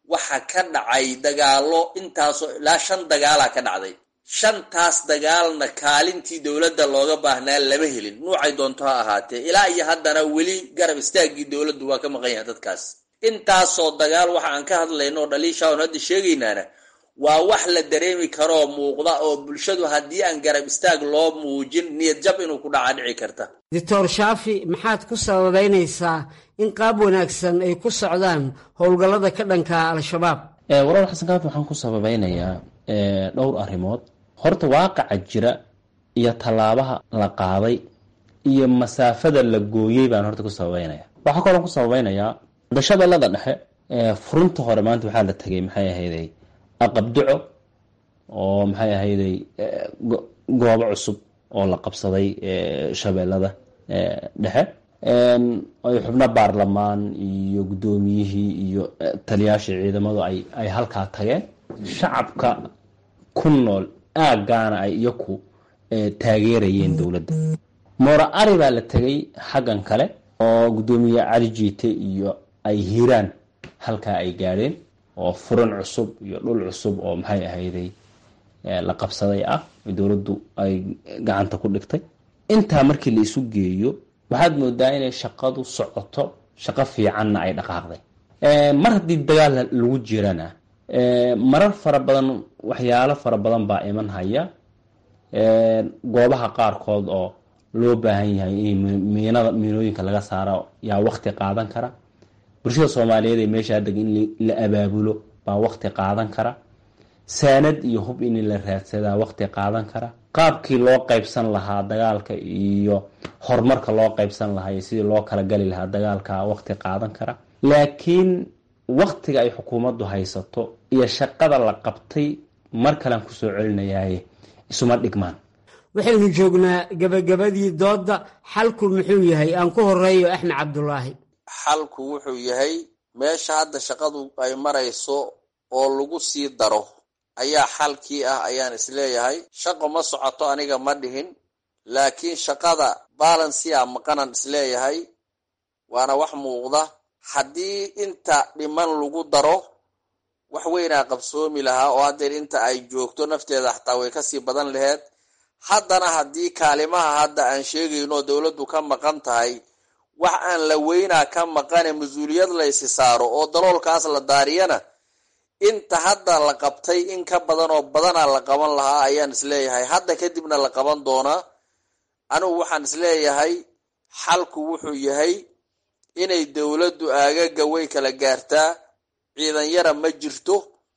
waxa ka dhacay dagaalo intaasoo ilaa 5 dagaalaa ka dhacday. 5taas dagaalna kaalintii dowladda looga baahnaa lama helin nuucay doonto ha ahaatee ilaa iyo haddana weli garab istaagii dowladdu waa ka maqan yahay dadkaas. intaasoo dagaal waxa aan ka hadlayno dhaliisha oo hadda sheegaynaana waa wax la dareemi karo muuqda oo bulshadu haddii aan garab istaag loo muujin niyad jab inuu ku dhaca dhici karta. Dr. Shaafi maxaad ku sababeynaysaa in qaab wanaagsan ay ku socdaan howlgallada ka dhanka al-shabaab? walaal xasan kaafi waxaan ku sababeynayaa dhowr arrimood. horta waaqaca jira iyo talaabaha la qaaday iyo masaafada la gooyay baan horta ku sababeynaya. waxaa kaloo ku sababeynayaa Shabeellada dhexe furunta hore maanta waxaa la tagay maxay ahaydey aqabduco oo maxay ahaydey goobo cusub oo la qabsaday Shabeellada dhexe ay xubno baarlamaan iyo gudoomiyihii iyo taliyaasha ciidamadu ay halkaa tageen. shacabka ku nool aagaana ay iyaku taageerayeen dowladda. moora ari baa la tagay xaggan kale oo gudoomiye Cali Jiite iyo ay hiiraan halkaa ay gaadheen oo furan cusub iyo dhul cusub oo maxay ahayday la qabsaday dowladdu ay gacanta ku dhigtay. intaa markii la isu geeyo waxaad moodaa inay shaqadu socoto, shaqo fiicanna ay dhaqaaqday. mar haddii dagaal lagu jirana marar fara badan waxyaalo fara badan baa iman haya. goobaha qaarkood oo loo baahan yahay in miinooyinka laga saaro yaa waqti qaadan kara. bulshada Soomaaliyeed ee meesha degan in la abaabulo baa waqti qaadan kara. saanad iyo hub in la raadsadaa waqti qaadan kara. qaabkii loo qaybsan lahaa dagaalka iyo horumarka loo qaybsan lahaa iyo sidii loo kala gali lahaa dagaalka waqti qaadan kara. laakiin waqtiga ay xukuumaddu haysato iyo shaqada la qabtay mar kale aan ku soo celinayaa isuma dhigmaan. waxaynu joognaa gabagabadii dooda. xalku muxuu yahay? aan ku horeeyo Axmed Cabdulaahi. xalku wuxuu yahay meesha hadda shaqadu ay marayso oo lagu sii daro ayaa xalkii ayaan isleeyahay. shaqo ma socoto aniga ma dhihin, laakiin shaqada balansiya maqanan isleeyahay waana wax muuqda. haddii inta dhiman lagu daro wax weynaa qabsoomi lahaa oo haddeer inta ay joogto nafteeda xataa way kasii badan laheyd. haddana haddii kaalimaha hadda aan sheegayno dowladdu ka maqan tahay wax aan la weynaa ka maqane mas-uuliyad la isi saaro oo daloolkaas la daariyana inta hadda la qabtay in ka badan oo badanaa la qaban lahaa ayaan isleeyahay. hadda kadibna la qaban doonaa. anigu waxaan isleeyahay xalku wuxuu yahay inay dowladdu aagaga way kala gaartaa. ciidan yara ma jirto.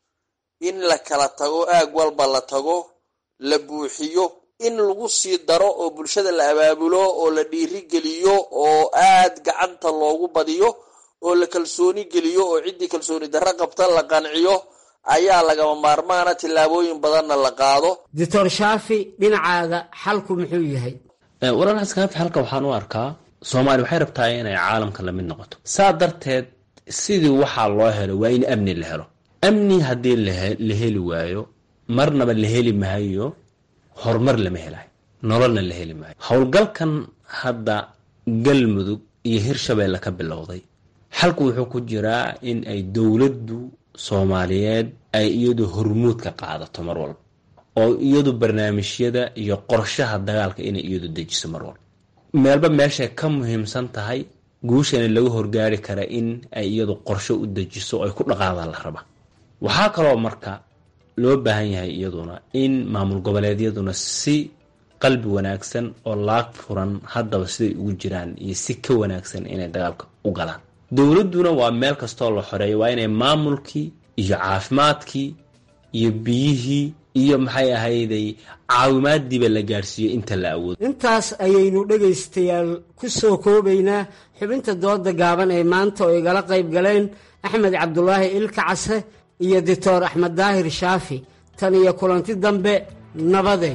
in la kala tago, aag walba la tago, la buuxiyo, in lagu sii daro oo bulshada la abaabulo oo la dhiiri geliyo oo aad gacanta loogu badiyo oo la kalsooni geliyo oo ciddii kalsooni darro qabta la qanciyo ayaa lagama maarmaana. tillaabooyin badanna la qaado. Dr. Shaafi, dhinacaada xalku muxuu yahay? walaal xasan kaafi halka waxaan u arkaa Soomaali waxay rabtaa inay caalamka la mid noqoto. saa darteed sidii waxaa loo helo waa in amni la helo. amni haddii la heli waayo marnaba la heli maayo horumar lama helayo, nololna la heli maayo. howlgalkan hadda Galmudug iyo Hirshabeelle ka bilowday xalku wuxuu ku jiraa in ay dowladdu Soomaaliyeed ay iyadu hormuud ka qaadato mar walba oo iyadu barnaamijyada iyo qorshaha dagaalka inay iyadu dejiso mar walba. meelba meeshay ka muhiimsan tahay guushana lagu horgaari kara in ay iyadu qorsho u dejiso oo ay ku dhaqaadaan la raba. waxaa kaloo marka loo baahan yahay iyaduna in maamul goboleedyaduna si qalbi wanaagsan oo laag furan haddaba siday ugu jiraan iyo si ka wanaagsan inay dagaalka u galaan. dowladduna waa meel kastoo la xoreeyo waa inay maamulkii iyo caafimaadkii iyo biyihii iyo maxay ahayday caawimaadiiba la gaarsiiyo inta la awoodo. intaas ayaynu dhegaystayaal ku soo koobaynaa xubinta dooda gaaban ee maanta oo igala qayb galeen Axmed Cabdulaahi Ilka Case iyo Dr. Axmed Daahir Shaafi. tan iyo kulanti dambe nabadeen.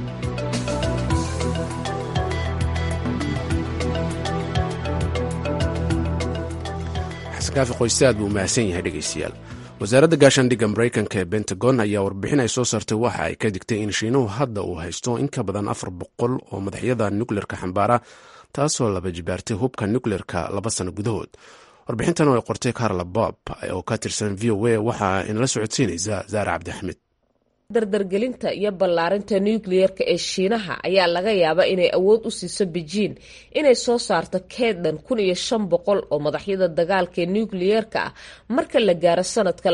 xasankaafi qoystaad buu mahadsan yahay dhegaystayaal. wasaaradda gaashaandhigga maraykanka ee Pentagon ayaa warbixin ay soo saartay waxa ay ka digtay in Shiinuhu hadda uu haysto in ka badan 400 oo madaxyada nukleerka xambaara, taasoo laba jibaartay hubka nukleerka 2 sano gudahood. warbixintan oo ay qortay carla bob oo ka tirsan v o a waxaa inala socodsiinaysa zaare cabdixamed. dardargelinta iyo ballaarinta nukliyeerka ee shiinaha ayaa laga yaabaa inay awood u siiso bejiin inay soo saarto keedhan 1,500 oo madaxyada dagaalka ee nukliyeerka ah marka la gaaro sanadka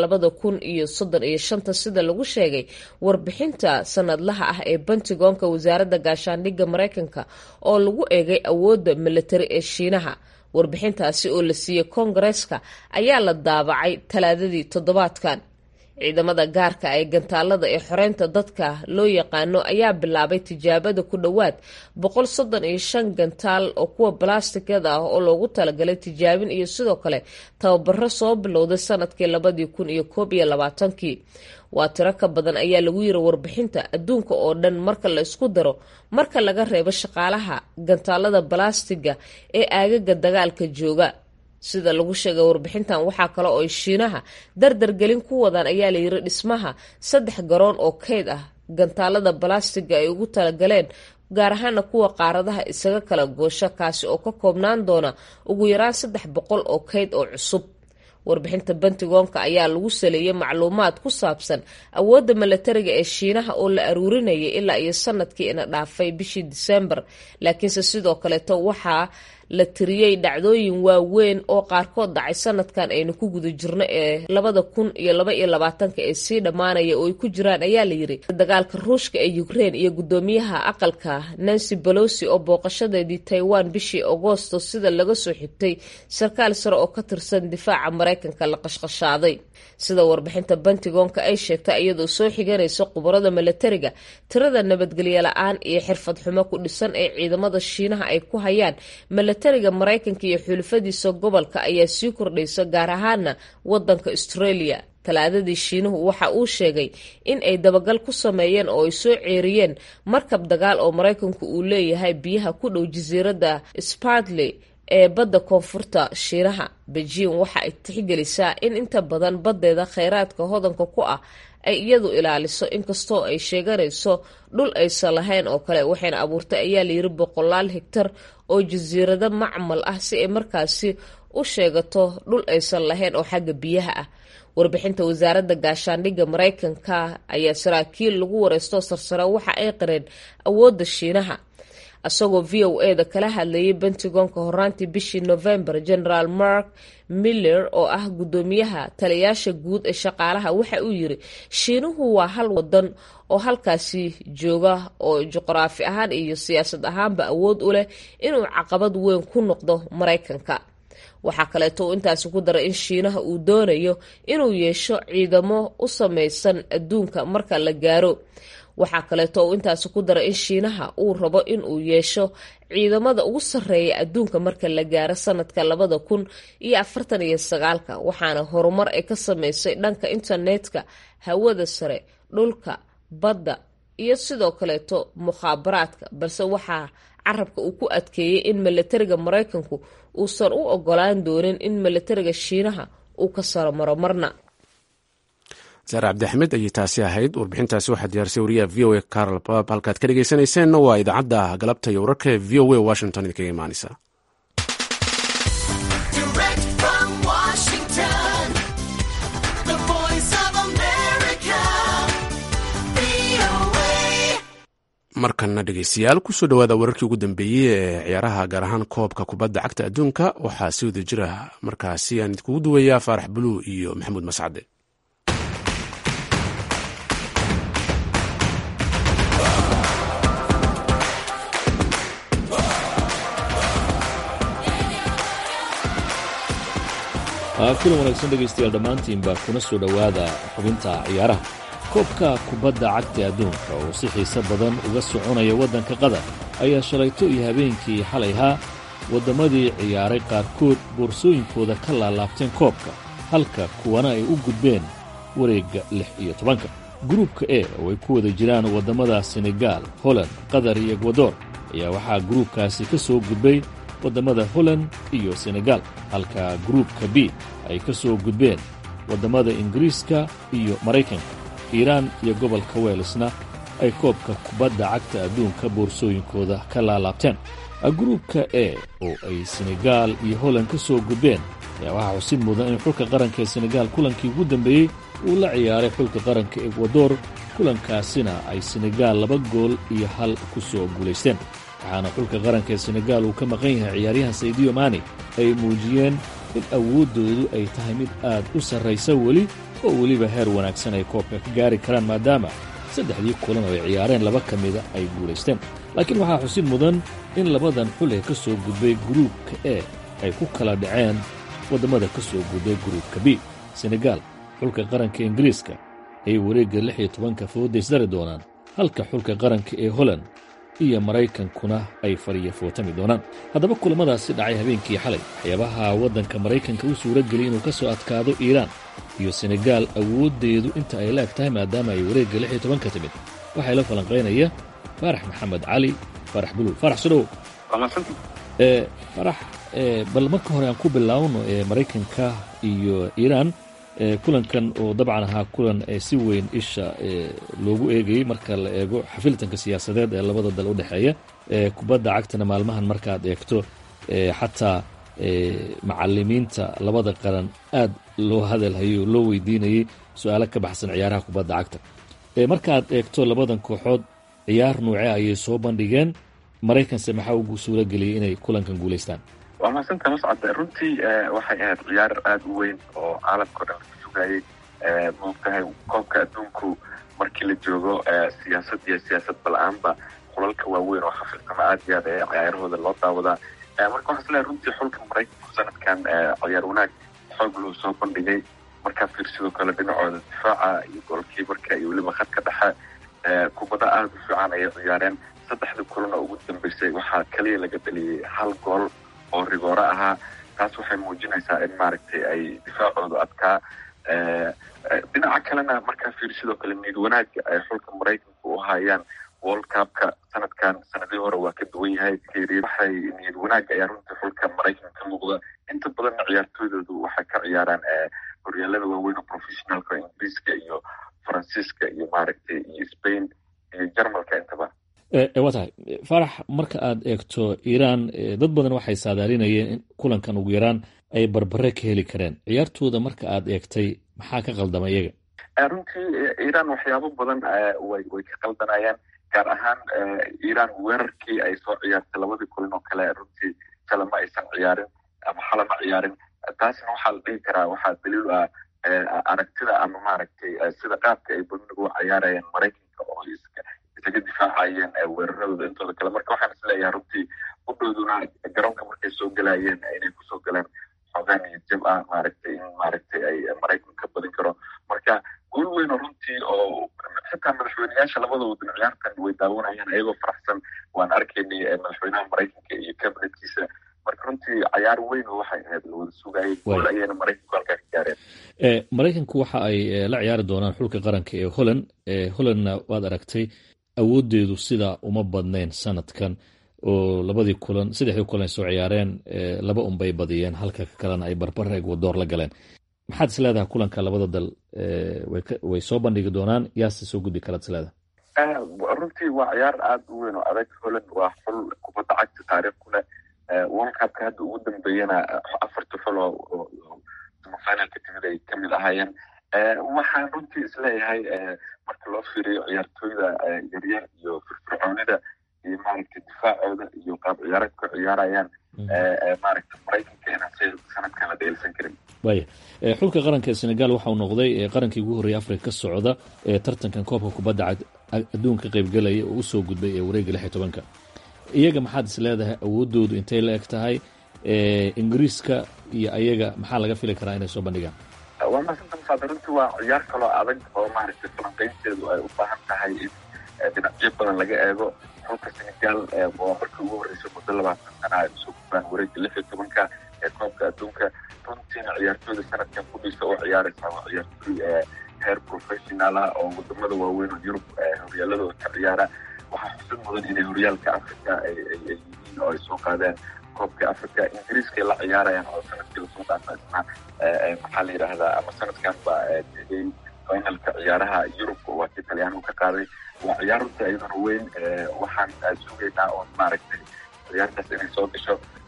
2035 sida lagu sheegay warbixinta sanadlaha ah ee Pentagonka wasaaradda gaashaandhigga Mareykanka oo lagu eegay awoodda militari ee shiinaha. warbixintaasi oo la siiyey Koongareeska ayaa la daabacay Talaadadii toddobaadkan. ciidamada gaarka ee gantaalada ee xoreynta dadka loo yaqaano ayaa bilaabay tijaabada ku dhowaad 135 gantaal oo kuwa balaastikada ah oo loogu talagalay tijaabin iyo sidoo kale tababaro soo bilowday sanadkii 2021. waa tiro ka badan ayaa lagu yiri warbixinta adduunka oo dhan marka la isku daro marka laga reebo shaqaalaha gantaalada balaastiga ee aagaga dagaalka jooga. sida lagu sheegay warbixintan waxaa kale oo shiinaha dardargelin ku wadaan ayaa la yiri dhismaha 3 garoon oo keyd ah gantaalada balaastiga ay ugu talagaleen gaar ahaan kuwa qaaradaha isaga kala goosha kaasi oo ka koobnaan doona ugu yaraan 300 oo keyd oo cusub. warbixinta Pentagonka ayaa lagu saleeyay macluumaad ku saabsan awoodda militariga ee shiinaha oo la aruurinayay ilaa iyo sanadkii ina dhaafay bishii December, laakiinse sidoo kale waxaa la tiriyay dhacdooyin waaweyn oo qaarkood dhacay sanadkan aynu ku guda jirno ee 2022 ee sii dhamaanaya oo ay ku jiraan ayaa la yiri dagaalka Ruushka ee Ukraine iyo gudoomiyaha aqalka Nancy Pelosi oo booqashadeedii Taiwan bishii Agoosto sida laga soo xigtay sarkaal sare oo ka tirsan difaaca Mareykanka la qashqashaaday. sida warbixinta Pentagonka ay sheegtay iyadoo soo xiganaysa khubarada militariga tirada nabadgelyo la'aan iyo xirfad xumo ku dhisan ee ciidamada shiinaha ay ku hayaan militariga Mareykanka iyo xulafadiisa gobolka ayaa sii kordhaysa gaar ahaan wadanka Australia. Talaadadii shiinuhu waxa uu sheegay in ay dabagal ku sameeyeen oo ay soo ceeriyeen markab dagaal oo Mareykanku uu leeyahay biyaha ku dhow jasiiradda Spratly ee badda koonfurta Shiinaha. Beijing waxa ay tixgelisaa in inta badan badeeda kheyraadka hodanka ku ah ay iyadu ilaaliso inkastoo ay sheeganayso dhul aysan lahayn oo kale waxayna abuurtay ayaa la yiri 100 hektar oo jasiirado macmal ah si ay markaasi u sheegato dhul aysan lahayn oo xagga biyaha ah. warbixinta wasaaradda gaashaandhigga Mareykanka ayaa saraakiil lagu wareysto sarsare waxa ay qareen awoodda shiinaha. asagoo VOA-da kala hadlayay Pentagonka horaantii bishii November, General Mark Miller oo ah gudoomiyaha taliyaasha guud ee shaqaalaha waxa uu yiri shiinuhu waa hal wadan oo halkaasi jooga oo juqraafi ahaan iyo siyaasad ahaanba awood u leh inuu caqabad weyn ku noqdo Mareykanka. waxaa kaleeto intaasi ku daray in shiinaha uu doonayo inuu yeesho ciidamo u samaysan adduunka marka la gaaro. waxaa kaleeto intaasi ku daray in shiinaha uu rabo in uu yeesho ciidamada ugu sarreeya adduunka marka la gaaro sanadka 2049 waxaana horumar ay ka sameysay dhanka internetka, hawada sare, dhulka, badda iyo sidoo kaleeto mukhaabaraadka, balse waxaa carabka uu ku adkeeyay in militariga Mareykanku uusan u ogolaan doonin in militariga shiinaha uu ka saro maro marna. zaare cabdixamed ayay taasi ahayd. warbixintaasi waxaa diyaarisay wariyaha v o a carl bab. halkaad ka dhegeysaneyseenna waa idaacadda galabta iyo wararka ee v o a Washington idinkaga imaanaysa. markana dhegeystayaal kusoo dhawaada wararkii ugu dambeeyey ee ciyaaraha gaar ahaan koobka kubadda cagta adduunka. waxaa si wada jira markaasi aan idinkugu duwayaa Faarax Buluug iyo Maxamuud Mascade. kulan wanaagsan dhegaystayaal dhammaantiinba kuna soo dhowaada xubinta ciyaaraha. koobka kubadda cagta adduunka oo si xiise badan uga soconaya waddanka qatar ayaa shalayto iyo habeenkii xalay ahaa waddamadii ciyaaray qaarkood boorsooyinkooda ka laalaabteen koobka halka kuwana ay u gudbeen wareegga 16. gruubka e oo ay ku wada jiraan waddamada senegaal, holland, qatar iyo ekwador ayaa waxaa gruubkaasi ka soo gudbay waddamada holland iyo senegaal, halka gruubka b ay ka soo gudbeen waddamada ingiriiska iyo maraykanka. iiraan iyo gobolka weelsna ay koobka kubadda cagta adduunka boorsooyinkooda ka laalaabteen. gruubka e oo ay senegaal iyo holland ka soo gudbeen ayaa waxaa xusid mudan in xulka qaranka ee senegaal kulankii ugu dambeeyey uu la ciyaaray xulka qaranka ekwador kulankaasina ay senegaal 2-1 ku soo guulaysteen waxaana xulka qaranka ee senegaal uu ka maqan yahay ciyaaryahan saydiyo maani ay muujiyeen in awooddoodu ay tahay mid aad u sarraysa weli oo weliba heer wanaagsan ay koobka ka gaari karaan maadaama 3 kulan oo ay ciyaareen 2 ka mida ay guulaysteen laakiin waxaa xusid mudan in labadan xul ee ka soo gudbay gruubka e ay ku kala dhaceen waddamada ka soo gudbay gruubka b senegaal xulka qaranka ingiriiska ay wareegga 16 foodaysdari doonaan halka xulka qaranka ee holland iyo maraykankuna ay fariya footami doonaan haddaba kulamadaasi dhacay habeenkii xalay waxyaabaha waddanka maraykanka u suura geliyay inuu ka soo adkaado iiraan iyo senegaal awooddeedu inta ay la eg tahay maadaama ay wareegga 16 ka timid waxay la falanqaynaya faarax maxamed cali faarax buluul faarax sudow faarax bal marka hore aan ku bilaawno maraykanka iyo iiraan kulankan oo dabcan ahaa kulan si weyn isha loogu eegayey marka la eego xafiltanka siyaasadeed ee labada dal u dhexeeya kubadda cagtana maalmahan markaad eegto xataa macalimiinta labada qaran aad loo hadalhayo loo weydiinayey su-aalo ka baxsan ciyaaraha kubadda cagta markaad eegto labadan kooxood ciyaar nuuce ayay soo bandhigeen maraykanse maxaa ugu suura geliyey inay kulankan guulaystaan waa mahadsantaha mascad runtii waxay ahayd ciyaar aada u weyn oo caalamkao dhan laga sugayey maogtahay koobka adduunku markii la joogo siyaasad iyo siyaasad bala-aanba xulalka waaweyn oo xafiltama aad iyo aad ee ciyaarahooda loo daawadaa marka waxaa isleehay runtii xulka maraykanku sanadkan ciyaar wanaag xoog loo soo bandhigay markaa fiir sidoo kale dhinacooda difaaca iyo goolkiibarka iyo weliba khadka dhexe kubada aada u fiican ayay ciyaareen 3 kulan oo ugu dambeysay waxaa kaliya laga dhaliyey 1 gool oo rigooro ahaa taas waxay muujinaysaa in maaragtay ay difaacoodu adkaa dhinaca kalena markaa fiir sidoo kale niyad wanaaga ay xulka maraykanku u hayaan world cupka sanadii hore waa ka duwan yahay waxay niyad wanaaga ayaa runtii xulka maraykanka ka muuqda inta badanna ciyaartooydoodu waxay ka ciyaaraan horyaalada waaweyn oo professionalka ingiriiska iyo faransiiska iyo maaragtay iyo spain iyo jarmalka intaba waa tahay faarax marka aad eegto iiraan dad badan waxay saadaalinayeen in kulankan ugu yaraan ay barbare ka heli kareen ciyaartooda marka aad eegtay maxaa ka qaldama iyaga runtii iiraan waxyaabo badan way ka qaldanayaan gaar ahaan iiraan weerarkii ay soo ciyaartay 2 kulan oo kale runtii kale ma aysan ciyaarin ama xala ma ciyaarin taasna waxaa la dhihi karaa waxaa daliil ah aragtida ama maaragtay sida qaabka ay badnigu ciyaarayeen maraykanka oo isaga difaacayeen weeraradooda intooda kale marka waxaan isleeyahay runtii udhooduna garoonka markay soo galayeen inay kusoo galeen xoogaan iyo jab ah maaragtay in maaragtay ay maraykan ka badin karo marka guul weyn oo runtii oo xitaa madaxweyneyaasha labada wadan ciyaartan way daawanayeen ayagoo faraxsan waan arkaynay madaxweynaha maraykanka iyo kabinetkiisa marka runtii cayaar weyn oo waxay ahayd la wada sugayay gool ayayna maraykanku halkaa ka gaareen maraykanku waxa ay la ciyaari doonaan xulka qaranka ee hollandna waad aragtay awooddeedu sidaa uma badnayn sanadkan oo 3 kulan soo ciyaareen 2 unbay badiyeen halka kalena ay barbara ekwador la galeen maxaad isleedahay kulanka labada dal way soo bandhigi doonaan yaase soo gudbi karaad isleedahay runtii waa ciyaar aada u weyn oo adag holland waa xul kubadda cagta taariikh ku leh world cupka hadda ugu dambeeyana 4 xul oo finalka timid ay kamid ahaayeen waxaan runtii isleeyahay marka loo fiiriyo ciyaartooyda yaryar iyo firfircoonida iyo maaragtay difaacooda iyo qaab ciyaareedku ciyaarayaan maaragtay maraykanka inaan sanadkan la dheelsan karin waaya xulka qaranka ee senegaal waxa uu noqday qarankii ugu horreeyay afrika ka socda ee tartankan koobka kubadda adduunka qaybgalaya oo u soo gudbay ee wareegga 16 iyaga maxaad is leedahay awooddoodu intay la eg tahay ingiriiska iyo ayaga maxaa laga fili karaa inay soo bandhigaan waa mahadsantahay musaade runtii waa ciyaar kaloo adag oo maaragtay falanqaynteedu ay u baahan tahay in dhinacyo badan laga eego xulka senegaal waa markii ugu horreysay muddo 20 sana ay usoo gudbaan wareegga 16 ee koobka adduunka runtiina ciyaartooyda sanadkan kudhiisa oo ciyaaraysa waa ciyaartooy heer professional ah oo wadamada waaweyn oo yurub horyaaladooda ka ciyaara waxaa xusid mudan inay horyaalka africa ay yihiin oo ay soo qaadeen koobka africa ingiriiskay la ciyaarayaan oo sanadkii lasoo dhaafay isna maxaa la yidhaahdaa ama sanadkan ba tegay finalka ciyaaraha yurub waa kii talyaanigu ka qaaday waa ciyaar runtii iyadana weyn waxaan sugaynaa oo maaragtay ciyaartaas inay soo gasho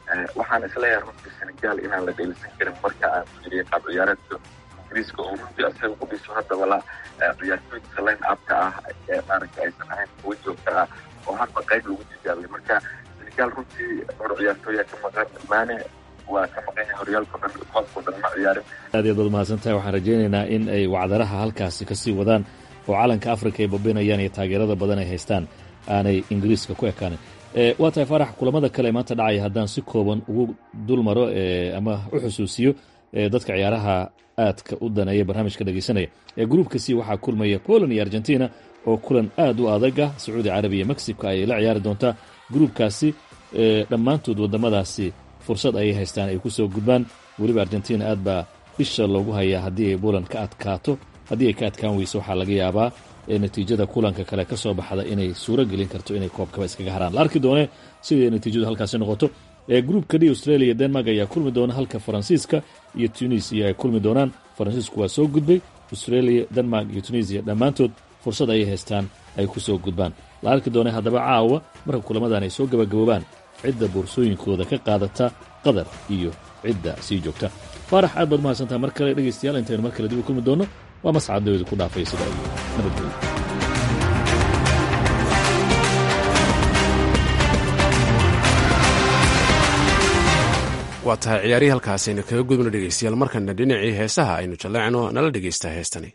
waxaan isleeyahay runtii senegal inaan la dheelisan karin marka aan fiiriyay qaab ciyaareedka ingiriiska oo runtii asaga ku dhiso haddaba la ciyaartooydiisa line upka ah ee maaragtay aysan ahayn kuwa joogta ah oo hadba qayb lagu tijaabiyay marka senegal runtii dhowr ciyaartooya ka maqan maane waa ka maqan yahay horyaalka dhan koobka dhan ma ciyaarin aad iyo aad mahadsan tahay waxaan rajaynaynaa in ay wacdaraha halkaasi kasii wadaan oo calanka afrika ay babinayaan iyo taageerada badan ay haystaan aanay ingiriiska ku ekaanin waa tahay faarax kulamada kale maanta dhacaya haddaan si kooban ugu dul maro ama u xusuusiyo dadka ciyaaraha aadka u daneeya barnaamijka dhegeysanaya gruupka c waxaa kulmaya Poland iyo Argentina oo kulan aad u adag ah Sacuudi Carabiya iyo Mexico ay la ciyaari doontaa gruupkaasi dhammaantood wadamadaasi fursad ay haystaan ay ku soo gudbaan weliba Argentina aad baa isha loogu hayaa haddii ay Poland ka adkaato haddii ay ka adkaan weyso waxaa laga yaabaa natiijada kulanka kale ka soo baxda inay suuro gelin karto inay koobkaba iskaga haraan la arki doone sidai natiijadu halkaasi noqoto gruupka d Australia iyo Denmark ayaa kulmi doona halka Faransiiska iyo Tunisia ay kulmi doonaan Faransiisku waa soo gudbay Australia Denmark iyo Tunisia dhammaantood fursad ayay haystaan ay ku soo gudbaan la arki doone haddaba caawa marka kulamadan ay soo gabagaboobaan cidda boorsooyinkooda ka qaadata Qatar iyo cidda sii joogta faarax aad baad mahadsantahay mar kale dhegeystayaal intaynu mar kale dib u kulmi doono waa mascad dawada ku dhaafay sida iyo nabadgelyo waa tahay ciyaarihii halkaas aynu kaga gudubno dhegeystayaal markana dhinacii heesaha aynu jalleecno nala dhegeystaa heestani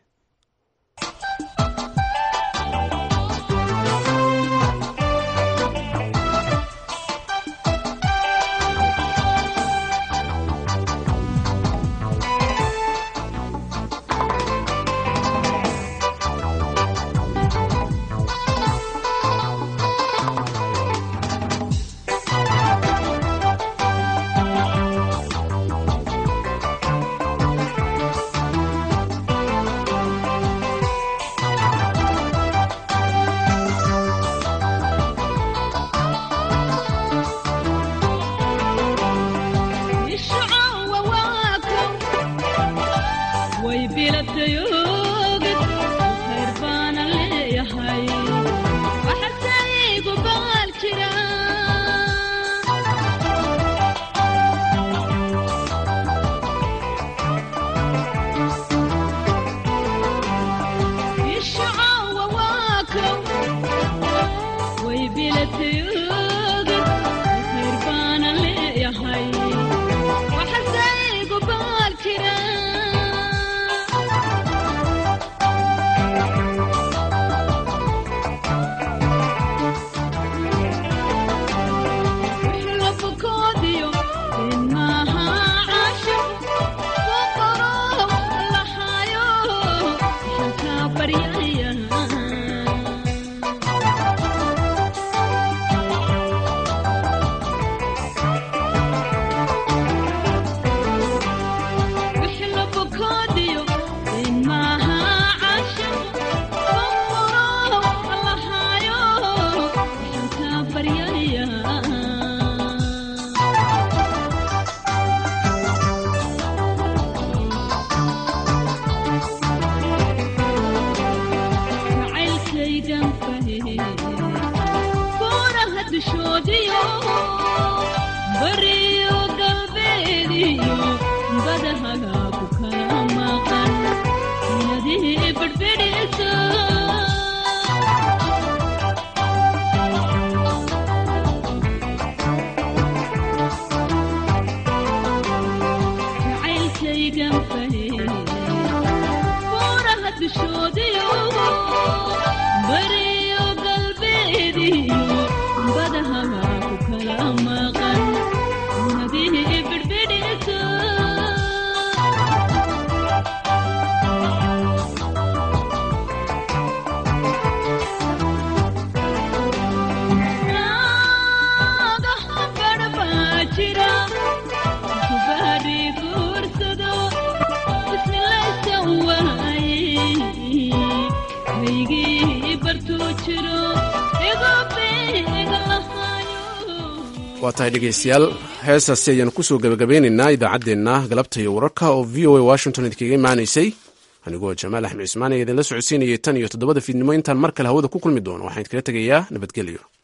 waa tahay dhegeystayaal heestaasi ayaanu kusoo gabagabeynaynaa idaacaddeenna galabta iyo wararka oo v o a washington idinkaga imaanaysay anigoo jamaal axmed cismaan ee idinla socodsiinayay tan iyo 7 fiidnimo intaan mar kale hawada ku kulmi doono waxaan idinkaga tegayaa nabadgelyo.